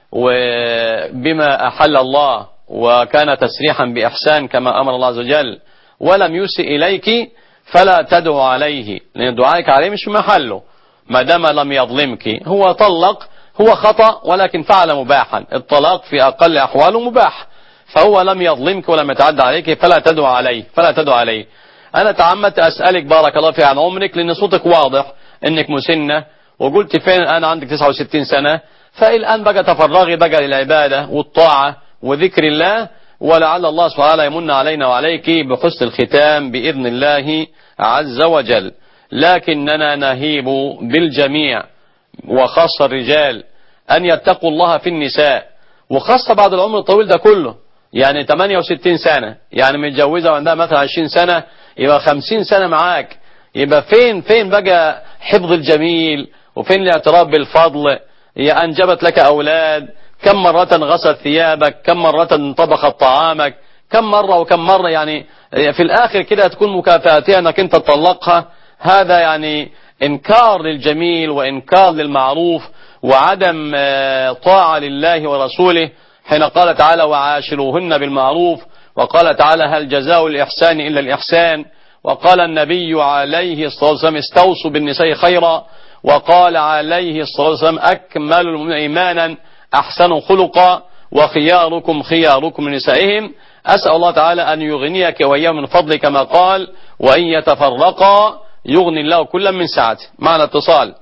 وبما أحل الله وكان تسريحا بإحسان كما أمر الله عز وجل ولم يسئ إليك فلا تدعو عليه، لأن دعائك عليه مش محله ما دام لم يظلمك. هو طلق، هو خطأ ولكن فعل مباحا، الطلاق في أقل أحواله مباح، فهو لم يظلمك ولم يتعدى عليك فلا تدعو عليه فلا تدعو عليه. أنا تعمدت أسألك بارك الله في عن عمرك لأن صوتك واضح إنك مسنة وقلت فين أنا عندك تسعة وستين سنة، فالآن بقى تفرغي بقى للعبادة والطاعة وذكر الله، ولعل الله سبحانه وتعالى يمن علينا وعليك بحسن الختام بإذن الله عز وجل. لكننا نهيب بالجميع وخاصة الرجال أن يتقوا الله في النساء، وخاصة بعد العمر الطويل ده كله، يعني ثمانية وستين سنة يعني متجوزة وعندها مثلا عشرين سنة، يبقى خمسين سنة معاك، يبقى فين فين بقى حفظ الجميل، وفين الاعتراف بالفضل؟ هي أنجبت لك أولاد، كم مرة غسلت ثيابك، كم مرة طبخت طعامك، كم مرة وكم مرة، يعني في الآخر كده تكون مكافأتها أنك أنت تطلقها. هذا يعني إنكار للجميل وإنكار للمعروف وعدم طاعة لله ورسوله، حين قال تعالى وعاشروهن بالمعروف، وقال تعالى هل جزاء الإحسان إلا الإحسان، وقال النبي عليه الصلاة والسلام استوصوا بالنساء خيرا، وقال عليه الصلاة والسلام أكمل المؤمنين إيمانا أحسن خلقا وخياركم خياركم لنسائهم. أسأل الله تعالى أن يغنيك وإياه من فضل كما قال وإن يتفرقا يغني الله كلا من سعته. معنا اتصال.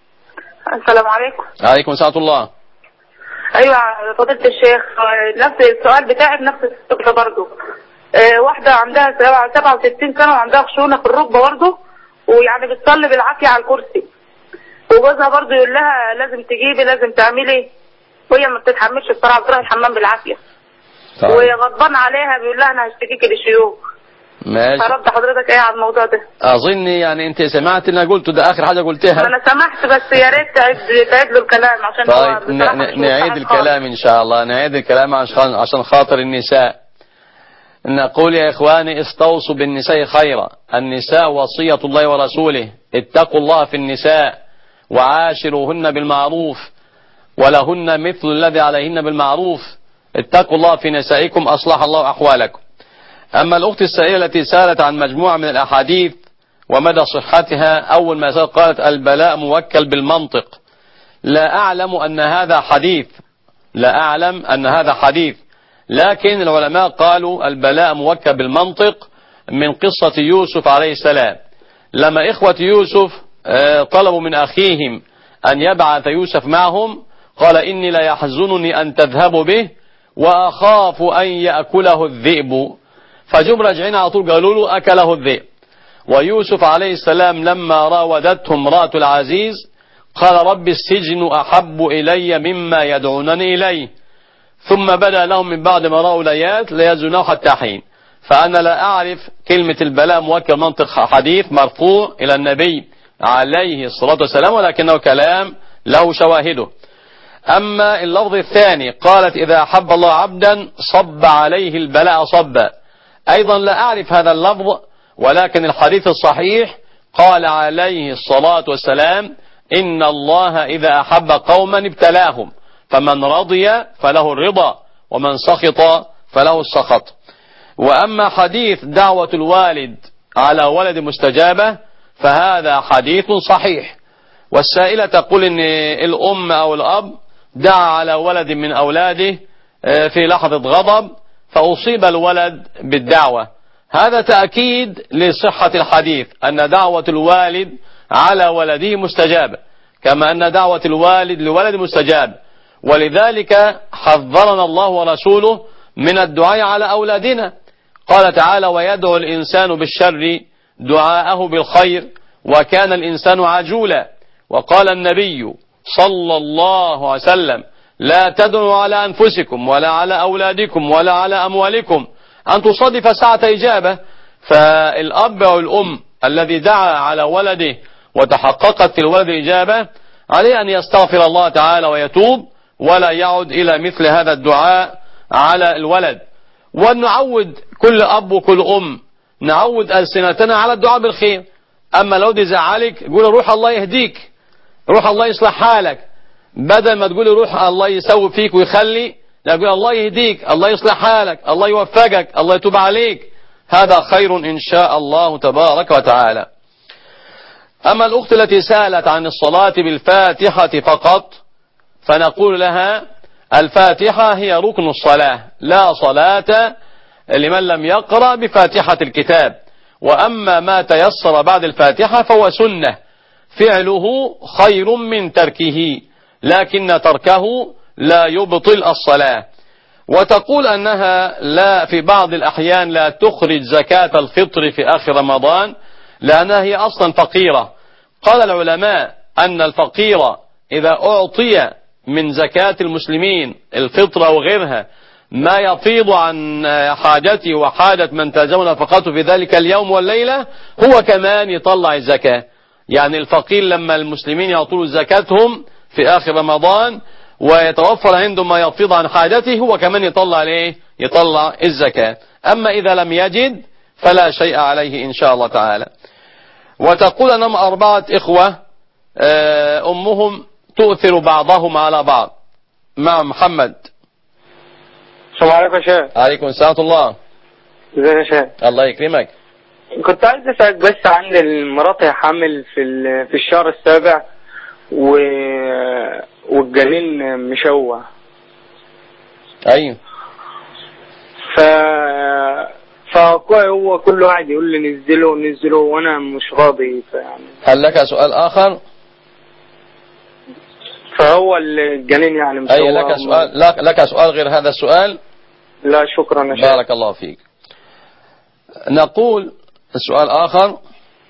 السلام عليكم. عليكم سعة الله. أيوة فضيلة الشيخ، نفس السؤال بتاعي بنفس الفكرة برضه. أه واحدة عندها سبعة وستين سنة وعندها خشونة في الركبة برضه، ويعني بتصلي بالعافية على الكرسي، وجوزها برضه يقول لها لازم تجيبي لازم تعملي، وهي ما بتتحملش الصراحة، بتروح الحمام بالعافية. طيب. وغضبان عليها بيقول لها أنا هشتكيكي للشيوخ. ماشي. هرد حضرتك ايه على الموضوع ده؟ اظن يعني انت سمعت اللي انا قلته، ده اخر حاجه قلتها. انا سمحت، بس يا ريت تعيد تعيد له الكلام عشان طيب ن... نعيد الكلام ان شاء الله، نعيد الكلام عشان عشان خاطر النساء. نقول يا اخواني استوصوا بالنساء خيرا، النساء وصيه الله ورسوله، اتقوا الله في النساء وعاشروهن بالمعروف ولهن مثل الذي عليهن بالمعروف، اتقوا الله في نسائكم اصلح الله احوالكم. أما الأخت السائلة التي سألت عن مجموعة من الأحاديث ومدى صحتها، أول ما سألت قالت البلاء موكل بالمنطق. لا أعلم أن هذا حديث، لا أعلم أن هذا حديث، لكن العلماء قالوا البلاء موكل بالمنطق من قصة يوسف عليه السلام، لما إخوة يوسف طلبوا من أخيهم أن يبعث يوسف معهم، قال إني لا يحزنني أن تذهبوا به وأخاف أن يأكله الذئب، فجم راجعين على طول قالوا له أكله الذئب. ويوسف عليه السلام لما راودته امرأة العزيز قال رب السجن أحب إلي مما يدعونني إليه، ثم بدا لهم من بعد ما رأوا الآيات ليزنوا حتى حين. فأنا لا أعرف كلمة البلاء موكل منطق حديث مرفوع إلى النبي عليه الصلاة والسلام، ولكنه كلام له شواهده. أما اللفظ الثاني قالت إذا أحب الله عبدا صب عليه البلاء صبا، أيضا لا أعرف هذا اللفظ، ولكن الحديث الصحيح قال عليه الصلاة والسلام إن الله إذا أحب قوما ابتلاهم، فمن رضي فله الرضا ومن سخط فله السخط. وأما حديث دعوة الوالد على ولد مستجابة فهذا حديث صحيح، والسائلة تقول إن الأم أو الأب دعا على ولد من أولاده في لحظة غضب فأصيب الولد بالدعوة، هذا تأكيد لصحة الحديث أن دعوة الوالد على ولده مستجابة، كما أن دعوة الوالد لولد مستجاب. ولذلك حذرنا الله ورسوله من الدعاء على أولادنا، قال تعالى ويدعو الإنسان بالشر دعاءه بالخير وكان الإنسان عجولا. وقال النبي صلى الله عليه وسلم لا تدعوا على أنفسكم ولا على أولادكم ولا على أموالكم أن تصادف ساعة إجابة. فالأب والأم الذي دعا على ولده وتحققت في الولد إجابة عليه أن يستغفر الله تعالى ويتوب ولا يعود إلى مثل هذا الدعاء على الولد. ونعود كل أب وكل أم نعود ألسنتنا على الدعاء بالخير. أما لو دي زعلك قول روح الله يهديك، روح الله يصلح حالك، بدل ما تقول روح الله يسوي فيك ويخلي، لا قول الله يهديك، الله يصلح حالك، الله يوفقك، الله يتوب عليك، هذا خير إن شاء الله تبارك وتعالى. أما الأخت التي سألت عن الصلاة بالفاتحة فقط فنقول لها الفاتحة هي ركن الصلاة، لا صلاة لمن لم يقرأ بفاتحة الكتاب. وأما ما تيسر بعد الفاتحة فهو سنة فعله خير من تركه، لكن تركه لا يبطل الصلاة. وتقول أنها لا في بعض الأحيان لا تخرج زكاة الفطر في آخر رمضان لأنها هي أصلا فقيرة. قال العلماء أن الفقير إذا أعطي من زكاة المسلمين الفطر وغيرها ما يفيض عن حاجته وحاجة من تلزم نفقته في ذلك اليوم والليلة هو كمان يطلع الزكاة. يعني الفقير لما المسلمين يعطوا زكاتهم في آخر رمضان ويتوفر عنده ما يفيض عن حاجته هو كمان يطلع ليه يطلع الزكاة. أما إذا لم يجد فلا شيء عليه إن شاء الله تعالى. وتقول أنهم أربعة إخوة أمهم تؤثر بعضهم على بعض. مع محمد. السلام عليكم يا شيخ. عليكم السلام ورحمة الله. ازيك يا شيخ؟ الله يكرمك. كنت عايز اسالك بس عن المرات حامل في في الشهر السابع و... والجنين مشوه. ايوه. ف فهو كل واحد يقول لي نزله نزله وانا مش راضي. فيعني هل لك سؤال اخر؟ فهو الجنين يعني مشوه. اي لك سؤال لك, لك سؤال غير هذا السؤال؟ لا شكرا يا شيخ. بارك الله فيك. نقول السؤال آخر.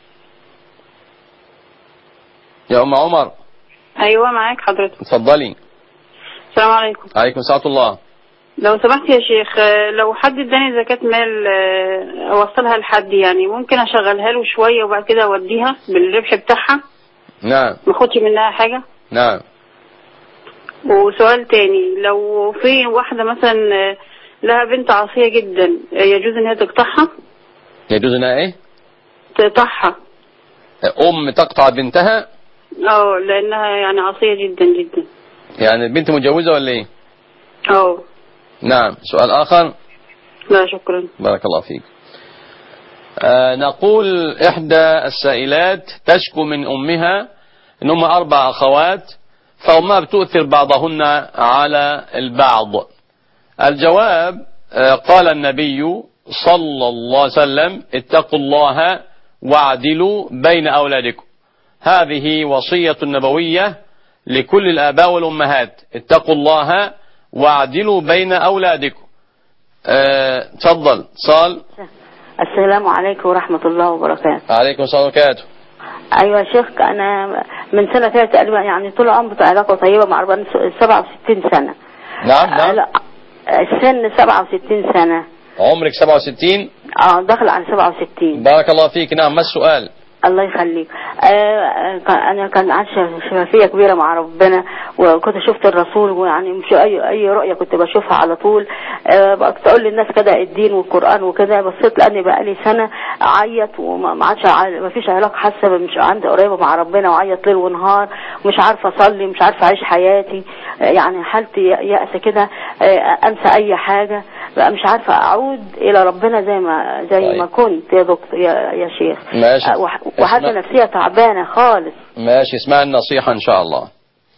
يا أم عمر. أيوة معاك حضرتك. اتفضلي. السلام عليكم. عليكم السلام الله. لو سمحت يا شيخ، لو حد اداني زكاة مال اوصلها لحد، يعني ممكن اشغلها له شوية وبعد كده اوديها بالربح بتاعها؟ نعم. ما اخدش منها حاجة؟ نعم. وسؤال تاني، لو في واحدة مثلا لها بنت عصية جدا يجوز ان هي تقطعها؟ يجوز انها ايه؟ تقطعها. ام تقطع بنتها؟ اه لانها يعني عصية جدا جدا. يعني البنت متجوزة ولا ايه؟ اه. نعم. سؤال اخر؟ لا شكرا. بارك الله فيك. آه نقول احدى السائلات تشكو من امها ان هم اربع اخوات فامها بتؤثر بعضهن على البعض. الجواب آه قال النبي صلى الله عليه وسلم اتقوا الله واعدلوا بين أولادكم. هذه وصية نبوية لكل الآباء والأمهات. اتقوا الله واعدلوا بين أولادكم. اه تفضل صال. السلام عليكم ورحمة الله وبركاته. عليكم السلام وبركاته. أيوة يا شيخ، أنا من سنة فاتت تقريبا يعني طول عمري علاقة طيبة مع أربعين سبعة وستين سنة. نعم نعم. السن سبعة وستين سنة. عمرك سبعة وستين؟ اه داخل على سبعة وستين. بارك الله فيك. نعم ما السؤال؟ الله يخليك. آه انا كان عندي شفافيه كبيره مع ربنا، وكنت شفت الرسول، ويعني مش اي اي رؤيه كنت بشوفها على طول. آه كنت اقول للناس كده الدين والقران وكده. بصيت لاني بقى لي سنه اعيط وما عادش ما فيش علاقه، حاسه مش عندي قريبه مع ربنا، وعيط ليل ونهار ومش عارفه اصلي، مش عارفه اعيش حياتي. آه يعني حالتي يأس كده. آه انسى اي حاجه، بقى مش عارفه اعود الى ربنا زي ما زي طيب. ما كنت يا دكتور يا, يا شيخ. ماشي. آه وحاجة نفسية تعبانة خالص. ماشي. اسمع النصيحة ان شاء الله.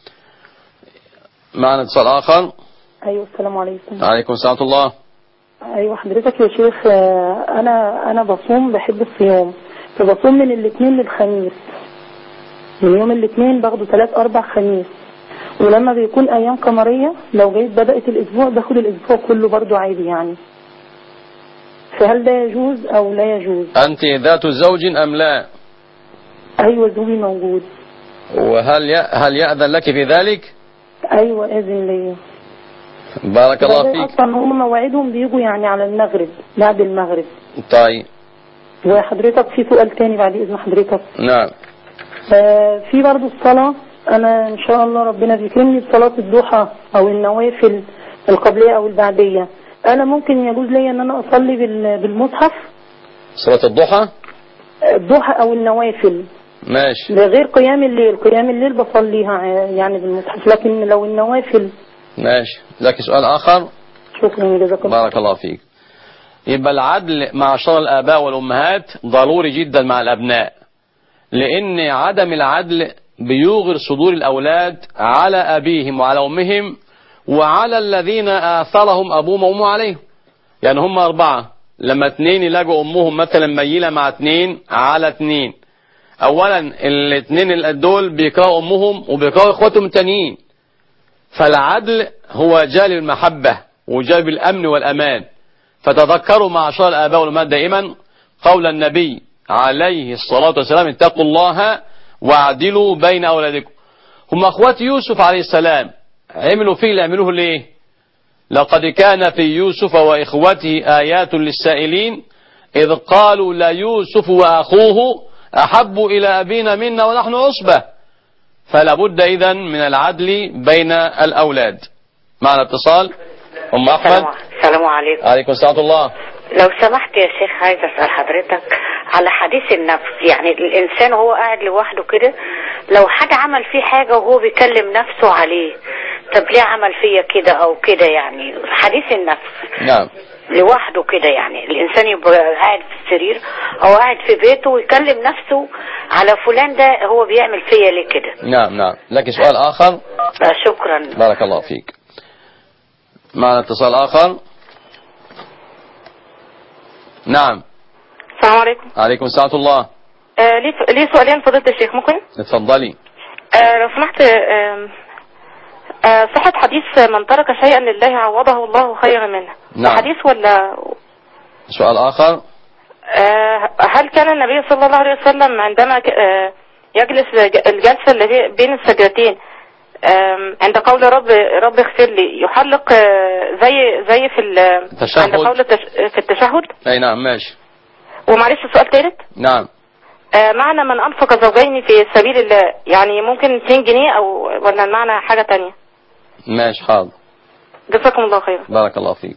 معنا اتصال اخر. ايوه السلام عليكم. عليكم السلام ورحمة الله. ايوه حضرتك يا شيخ، انا انا بصوم، بحب الصيام، فبصوم من الاثنين للخميس. من يوم الاثنين باخده ثلاث اربع خميس، ولما بيكون ايام قمرية لو جيت بدأت الاسبوع باخد الاسبوع كله برضو عادي يعني. فهل ده يجوز او لا يجوز؟ انت ذات زوج ام لا؟ ايوه زوجي موجود. وهل ي... هل يأذن لك في ذلك؟ ايوه اذن لي. بارك الله فيك. اصلا هم مواعيدهم بيجوا يعني على المغرب، بعد المغرب. طيب. وحضرتك في سؤال تاني بعد اذن حضرتك. نعم. آه في برضو الصلاة، انا ان شاء الله ربنا بيكرمني بصلاة الضحى او النوافل القبلية او البعدية. انا ممكن يجوز لي ان انا اصلي بالمصحف؟ صلاة الضحى؟ الضحى او النوافل. ماشي. غير قيام الليل، قيام الليل بصليها يعني بالمصحف، لكن لو النوافل. ماشي. لك سؤال اخر؟ شكرا جزاك الله. بارك الله فيك. يبقى العدل معشر الاباء والامهات ضروري جدا مع الابناء، لان عدم العدل بيوغر صدور الاولاد على ابيهم وعلى امهم وعلى الذين آثرهم أبوهم وأمهم عليهم. يعني هم أربعة، لما اثنين يلاقوا أمهم مثلا ميلة مع اثنين على اثنين، أولا الاثنين دول بيكرهوا أمهم وبيكرهوا إخواتهم التانيين. فالعدل هو جالب المحبة وجالب الأمن والأمان. فتذكروا معشر الآباء والأمهات دائما قول النبي عليه الصلاة والسلام اتقوا الله واعدلوا بين أولادكم. هم أخوات يوسف عليه السلام، عملوا فيه اللي عملوه ليه؟ لقد كان في يوسف وإخوته آيات للسائلين إذ قالوا ليوسف وأخوه أحب إلى أبينا منا ونحن عصبة. فلا بد إذن من العدل بين الأولاد. معنا اتصال. أم أحمد. السلام عليكم. عليكم السلام الله. لو سمحت يا شيخ عايز أسأل حضرتك على حديث النفس. يعني الإنسان وهو قاعد لوحده كده لو حد عمل فيه حاجة وهو بيكلم نفسه عليه، طب ليه عمل فيا كده أو كده؟ يعني حديث النفس. نعم. لوحده كده، يعني الإنسان يبقى قاعد في السرير أو قاعد في بيته ويكلم نفسه على فلان ده هو بيعمل فيا ليه كده. نعم نعم. لك سؤال آخر؟ شكرا. بارك الله فيك. معنا اتصال آخر. نعم. السلام عليكم. عليكم السلام الله. آه ليه ليه سؤالين فضيلة الشيخ ممكن؟ اتفضلي. آه لو سمحت، آه آه صحة حديث من ترك شيئا لله عوضه الله خيرا منه. نعم. حديث ولا سؤال آخر؟ آه هل كان النبي صلى الله عليه وسلم عندما آه يجلس الجلسة التي بين السجدتين آه عند قول رب رب اغفر لي يحلق آه زي زي في التشهد عند قول في التشهد؟ اي نعم ماشي. ومعلش سؤال ثالث. نعم. آه معنى من أنفق زوجين في سبيل الله يعني ممكن اتنين جنيه أو ولا المعنى حاجة تانية؟ ماشي حاضر. جزاكم الله خيرا. بارك الله فيك.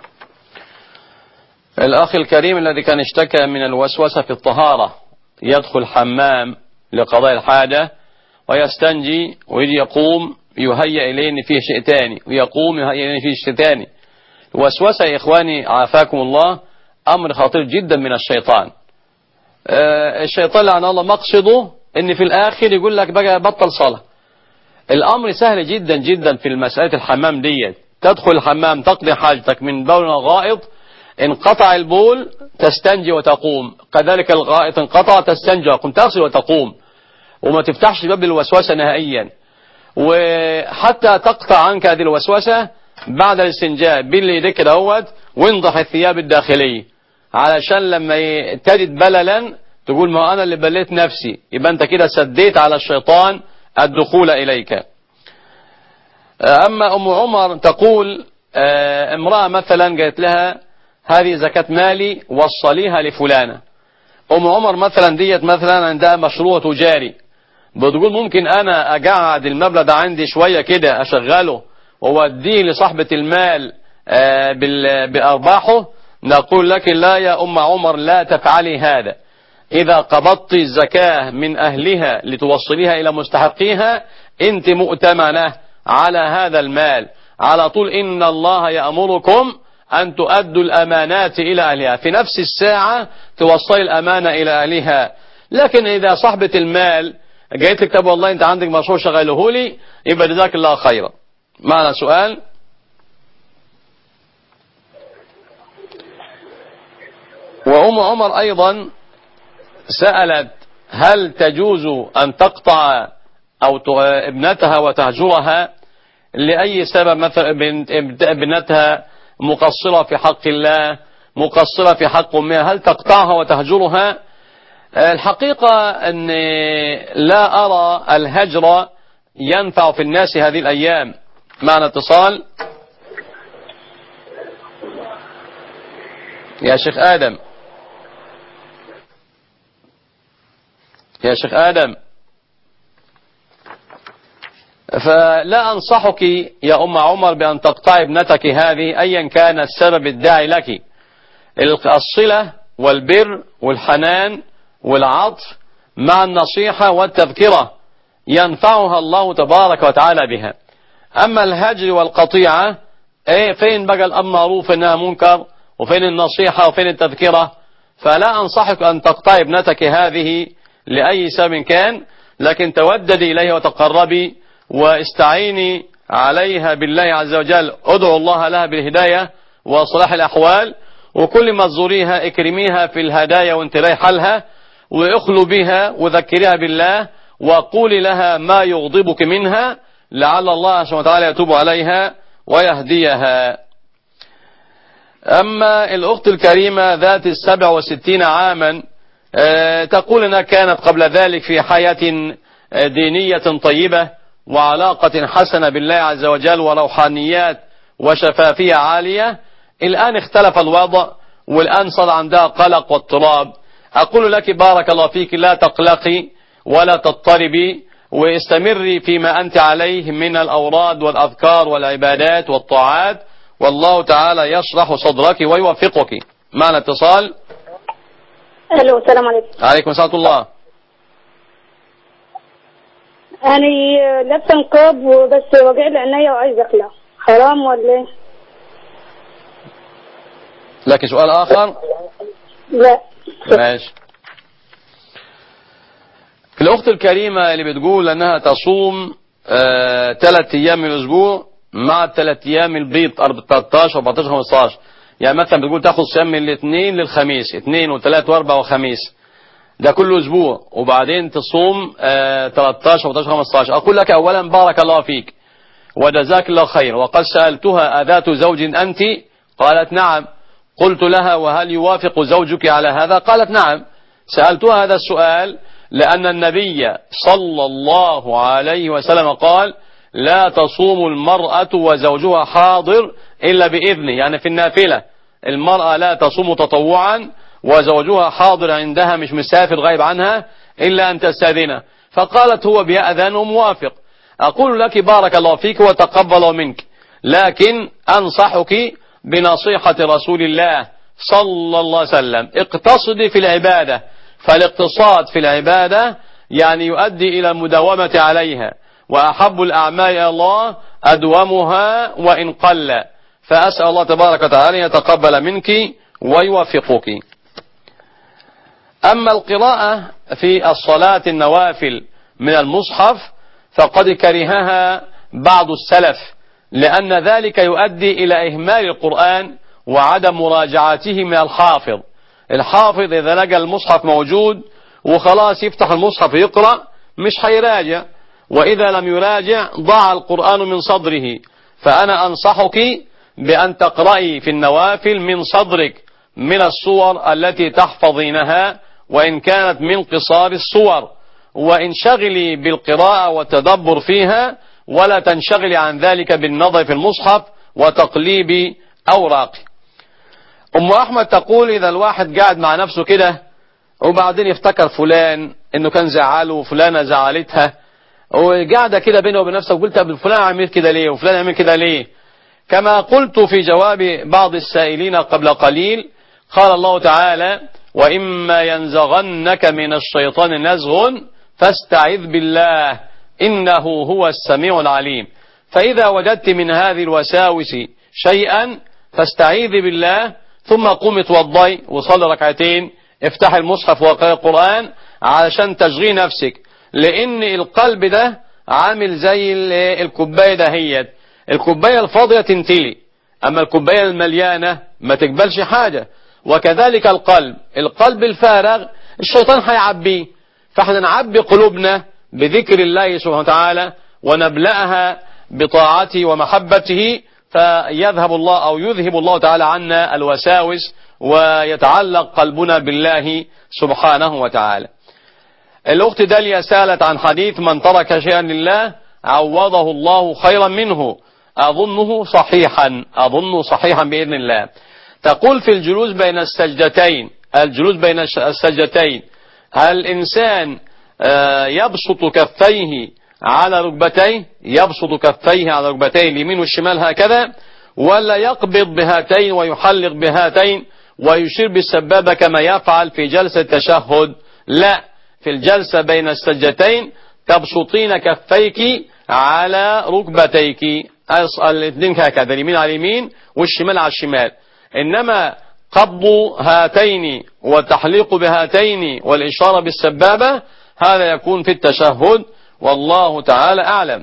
الأخ الكريم الذي كان اشتكى من الوسوسة في الطهارة، يدخل حمام لقضاء الحاجة ويستنجي ويجي يقوم يهيئ إليه إن فيه شيء تاني، ويقوم يهيئ إليه فيه شيء تاني. الوسوسة يا إخواني عافاكم الله أمر خطير جدا من الشيطان. آه الشيطان لعن الله مقصده إن في الآخر يقول لك بقى بطل صلاة. الأمر سهل جدا جدا في مسألة الحمام ديت. تدخل الحمام تقضي حاجتك من بول غائط، انقطع البول تستنجي وتقوم، كذلك الغائط انقطع تستنجي وتقوم، تغسل وتقوم، وما تفتحش باب الوسوسة نهائيا. وحتى تقطع عنك هذه الوسوسة بعد الاستنجاء باللي يدك كده اهوت وانضح الثياب الداخلية، علشان لما تجد بللا تقول ما انا اللي بليت نفسي، يبقى انت كده سديت على الشيطان الدخول اليك. اما ام عمر تقول امرأة مثلا قالت لها هذه زكاة مالي وصليها لفلانة. ام عمر مثلا ديت مثلا عندها مشروع تجاري، بتقول ممكن انا اقعد المبلغ ده عندي شوية كده اشغله ووديه لصاحبة المال بأرباحه. نقول لك لا يا أم عمر لا تفعلي هذا. إذا قبضت الزكاة من أهلها لتوصليها إلى مستحقيها أنت مؤتمنة على هذا المال على طول. إن الله يأمركم أن تؤدوا الأمانات إلى أهلها، في نفس الساعة توصلي الأمانة إلى أهلها. لكن إذا صاحبة المال جايت لك طب والله أنت عندك مشروع شغاله لي، يبقى جزاك الله خيرا. معنا سؤال. وأم عمر أيضا سألت هل تجوز أن تقطع أو ابنتها وتهجرها لأي سبب، مثلا ابنتها مقصرة في حق الله، مقصرة في حق أمها، هل تقطعها وتهجرها؟ الحقيقة أن لا أرى الهجر ينفع في الناس هذه الأيام. معنا اتصال. يا شيخ آدم، يا شيخ آدم، فلا أنصحك يا أم عمر بأن تقطعي ابنتك هذه أيا كان السبب الداعي لك. الصلة والبر والحنان والعطف مع النصيحة والتذكرة ينفعها الله تبارك وتعالى بها. أما الهجر والقطيعة ايه فين بقى الأمر معروف انها منكر، وفين النصيحة وفين التذكرة؟ فلا أنصحك أن تقطعي ابنتك هذه لأي سبب كان، لكن توددي إليها وتقربي واستعيني عليها بالله عز وجل. ادعو الله لها بالهداية وصلاح الأحوال، وكل ما تزوريها اكرميها في الهدايا وانت رايحة لها، واخلو بها وذكريها بالله، وقولي لها ما يغضبك منها لعل الله سبحانه وتعالى يتوب عليها ويهديها. أما الأخت الكريمة ذات السبع وستين عاما تقول أنها كانت قبل ذلك في حياة دينية طيبة وعلاقة حسنة بالله عز وجل وروحانيات وشفافية عالية. الآن اختلف الوضع والآن صار عندها قلق واضطراب. أقول لك بارك الله فيك لا تقلقي ولا تضطربي، واستمري فيما أنت عليه من الأوراد والأذكار والعبادات والطاعات، والله تعالى يشرح صدرك ويوفقك. معنا اتصال. الو السلام عليكم. عليكم السلام الله. أنا لابسة نقاب وبس وجع لي عينيا وعايزة أقلع، حرام ولا إيه؟ لك سؤال آخر؟ لا. ماشي. الأخت الكريمة اللي بتقول أنها تصوم آه ثلاث أيام من الأسبوع مع ثلاث أيام البيض ثلاثة عشر أربعة عشر خمسة عشر، يعني مثلا بتقول تاخد صيام من الاثنين للخميس، اثنين وثلاث واربع وخميس، ده كله أسبوع، وبعدين تصوم آه ثلاثة عشر أربعة عشر خمسة عشر. أقول لك أولا بارك الله فيك وجزاك الله خير. وقد سألتها أذات زوج أنت؟ قالت نعم. قلت لها وهل يوافق زوجك على هذا؟ قالت نعم. سألتها هذا السؤال لأن النبي صلى الله عليه وسلم قال لا تصوم المرأة وزوجها حاضر إلا بإذنه، يعني في النافلة المرأة لا تصوم تطوعا وزوجها حاضر عندها مش مسافر غايب عنها إلا أن تستأذنه. فقالت هو بيأذن وموافق. أقول لك بارك الله فيك وتقبل منك، لكن أنصحك بنصيحة رسول الله صلى الله عليه وسلم، اقتصدي في العبادة، فالاقتصاد في العبادة يعني يؤدي إلى المداومة عليها، وأحب الأعمال إلى الله أدومها وإن قل. فأسأل الله تبارك وتعالى يتقبل منك ويوفقك. أما القراءة في الصلاة النوافل من المصحف فقد كرهها بعض السلف، لأن ذلك يؤدي إلى إهمال القرآن وعدم مراجعته من الحافظ. الحافظ إذا لقى المصحف موجود وخلاص يفتح المصحف يقرأ مش هيراجع، وإذا لم يراجع ضاع القرآن من صدره. فأنا أنصحك بأن تقرأي في النوافل من صدرك من الصور التي تحفظينها وإن كانت من قصار الصور، وانشغلي بالقراءة والتدبر فيها، ولا تنشغلي عن ذلك بالنظر في المصحف وتقليب أوراق. أم أحمد تقول إذا الواحد قاعد مع نفسه كده وبعدين يفتكر فلان إنه كان زعله وفلانة زعلتها، وقاعدة كده بينه وبين نفسه وقلت طب فلان عمل كده ليه وفلان عمل كده ليه، كما قلت في جواب بعض السائلين قبل قليل قال الله تعالى وإما ينزغنك من الشيطان نزغ فاستعذ بالله إنه هو السميع العليم. فإذا وجدت من هذه الوساوس شيئا فاستعيذ بالله، ثم قم اتوضي وصلي ركعتين، افتح المصحف وقرأ القرآن علشان تشغيل نفسك، لأن القلب ده عامل زي الكوباية دهيت، الكوباية الفاضية تنتلي أما الكوباية المليانة ما تقبلش حاجة. وكذلك القلب، القلب الفارغ الشيطان هيعبيه، فاحنا نعبي قلوبنا بذكر الله سبحانه وتعالى ونبلأها بطاعته ومحبته، فيذهب الله أو يذهب الله تعالى عنا الوساوس ويتعلق قلبنا بالله سبحانه وتعالى. الأخت داليا سألت عن حديث من ترك شيئا لله عوضه الله خيرا منه، أظنه صحيحا أظنه صحيحا بإذن الله. تقول في الجلوس بين السجدتين، الجلوس بين السجدتين هل الإنسان يبسط كفيه على ركبتيه، يبسط كفيه على ركبتيه اليمين والشمال هكذا، ولا يقبض بهاتين ويحلق بهاتين ويشير بالسبابة كما يفعل في جلسة التشهد؟ لا، في الجلسة بين السجدتين تبسطين كفيك على ركبتيك الاثنين هكذا، اليمين على اليمين والشمال على الشمال. إنما قبض هاتين والتحليق بهاتين والإشارة بالسبابة هذا يكون في التشهد، والله تعالى أعلم.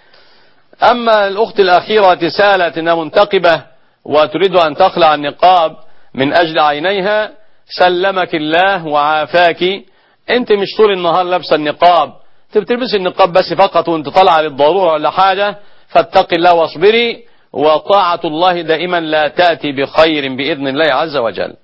أما الأخت الأخيرة سالت إنها منتقبة وتريد أن تخلع النقاب من أجل عينيها، سلمك الله وعافاك، أنت مش طول النهار لابسه النقاب، تلبس النقاب بس فقط وانت طالعه للضرورة ولا حاجة، فاتق الله واصبري، وطاعة الله دائما لا تأتي بخير بإذن الله عز وجل.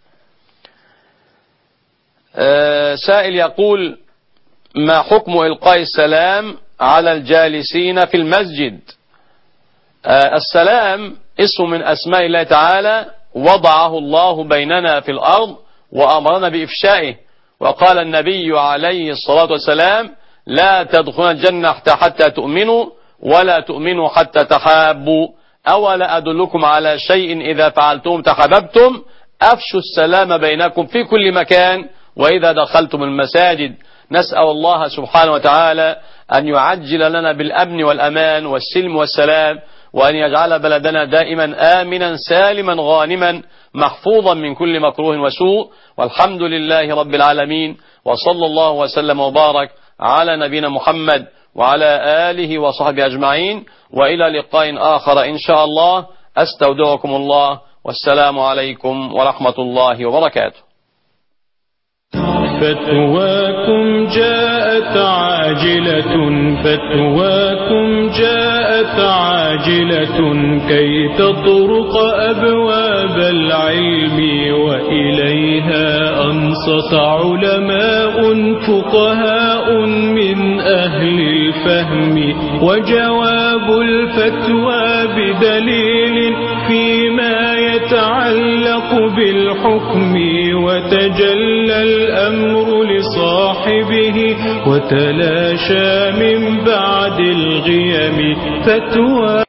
أه سائل يقول ما حكم إلقاء السلام على الجالسين في المسجد؟ أه السلام اسم من أسماء الله تعالى وضعه الله بيننا في الأرض وأمرنا بإفشائه. وقال النبي عليه الصلاة والسلام لا تدخلون الجنة حتى تؤمنوا ولا تؤمنوا حتى تحابوا. أولا أدلكم على شيء إذا فعلتم تحببتم أفشوا السلام بينكم في كل مكان وإذا دخلتم المساجد. نسأل الله سبحانه وتعالى أن يعجل لنا بالأمن والأمان والسلم والسلام، وأن يجعل بلدنا دائما آمنا سالما غانما محفوظا من كل مكروه وسوء. والحمد لله رب العالمين، وصلى الله وسلم وبارك على نبينا محمد وعلى آله وصحبه أجمعين، وإلى لقاء آخر إن شاء الله. أستودعكم الله، والسلام عليكم ورحمة الله وبركاته. فتواكم جاءت عاجلة فتواكم جاءت عاجلة كي تطرق أبواب العلم وإليها أنصت علماء فقهاء من أهل الفهم، وجواب الفتوى بدليل فيما يتعلق بالحكم، وتجلى الأمر لصاحبه وتلاشى من بعد الغيم فتوى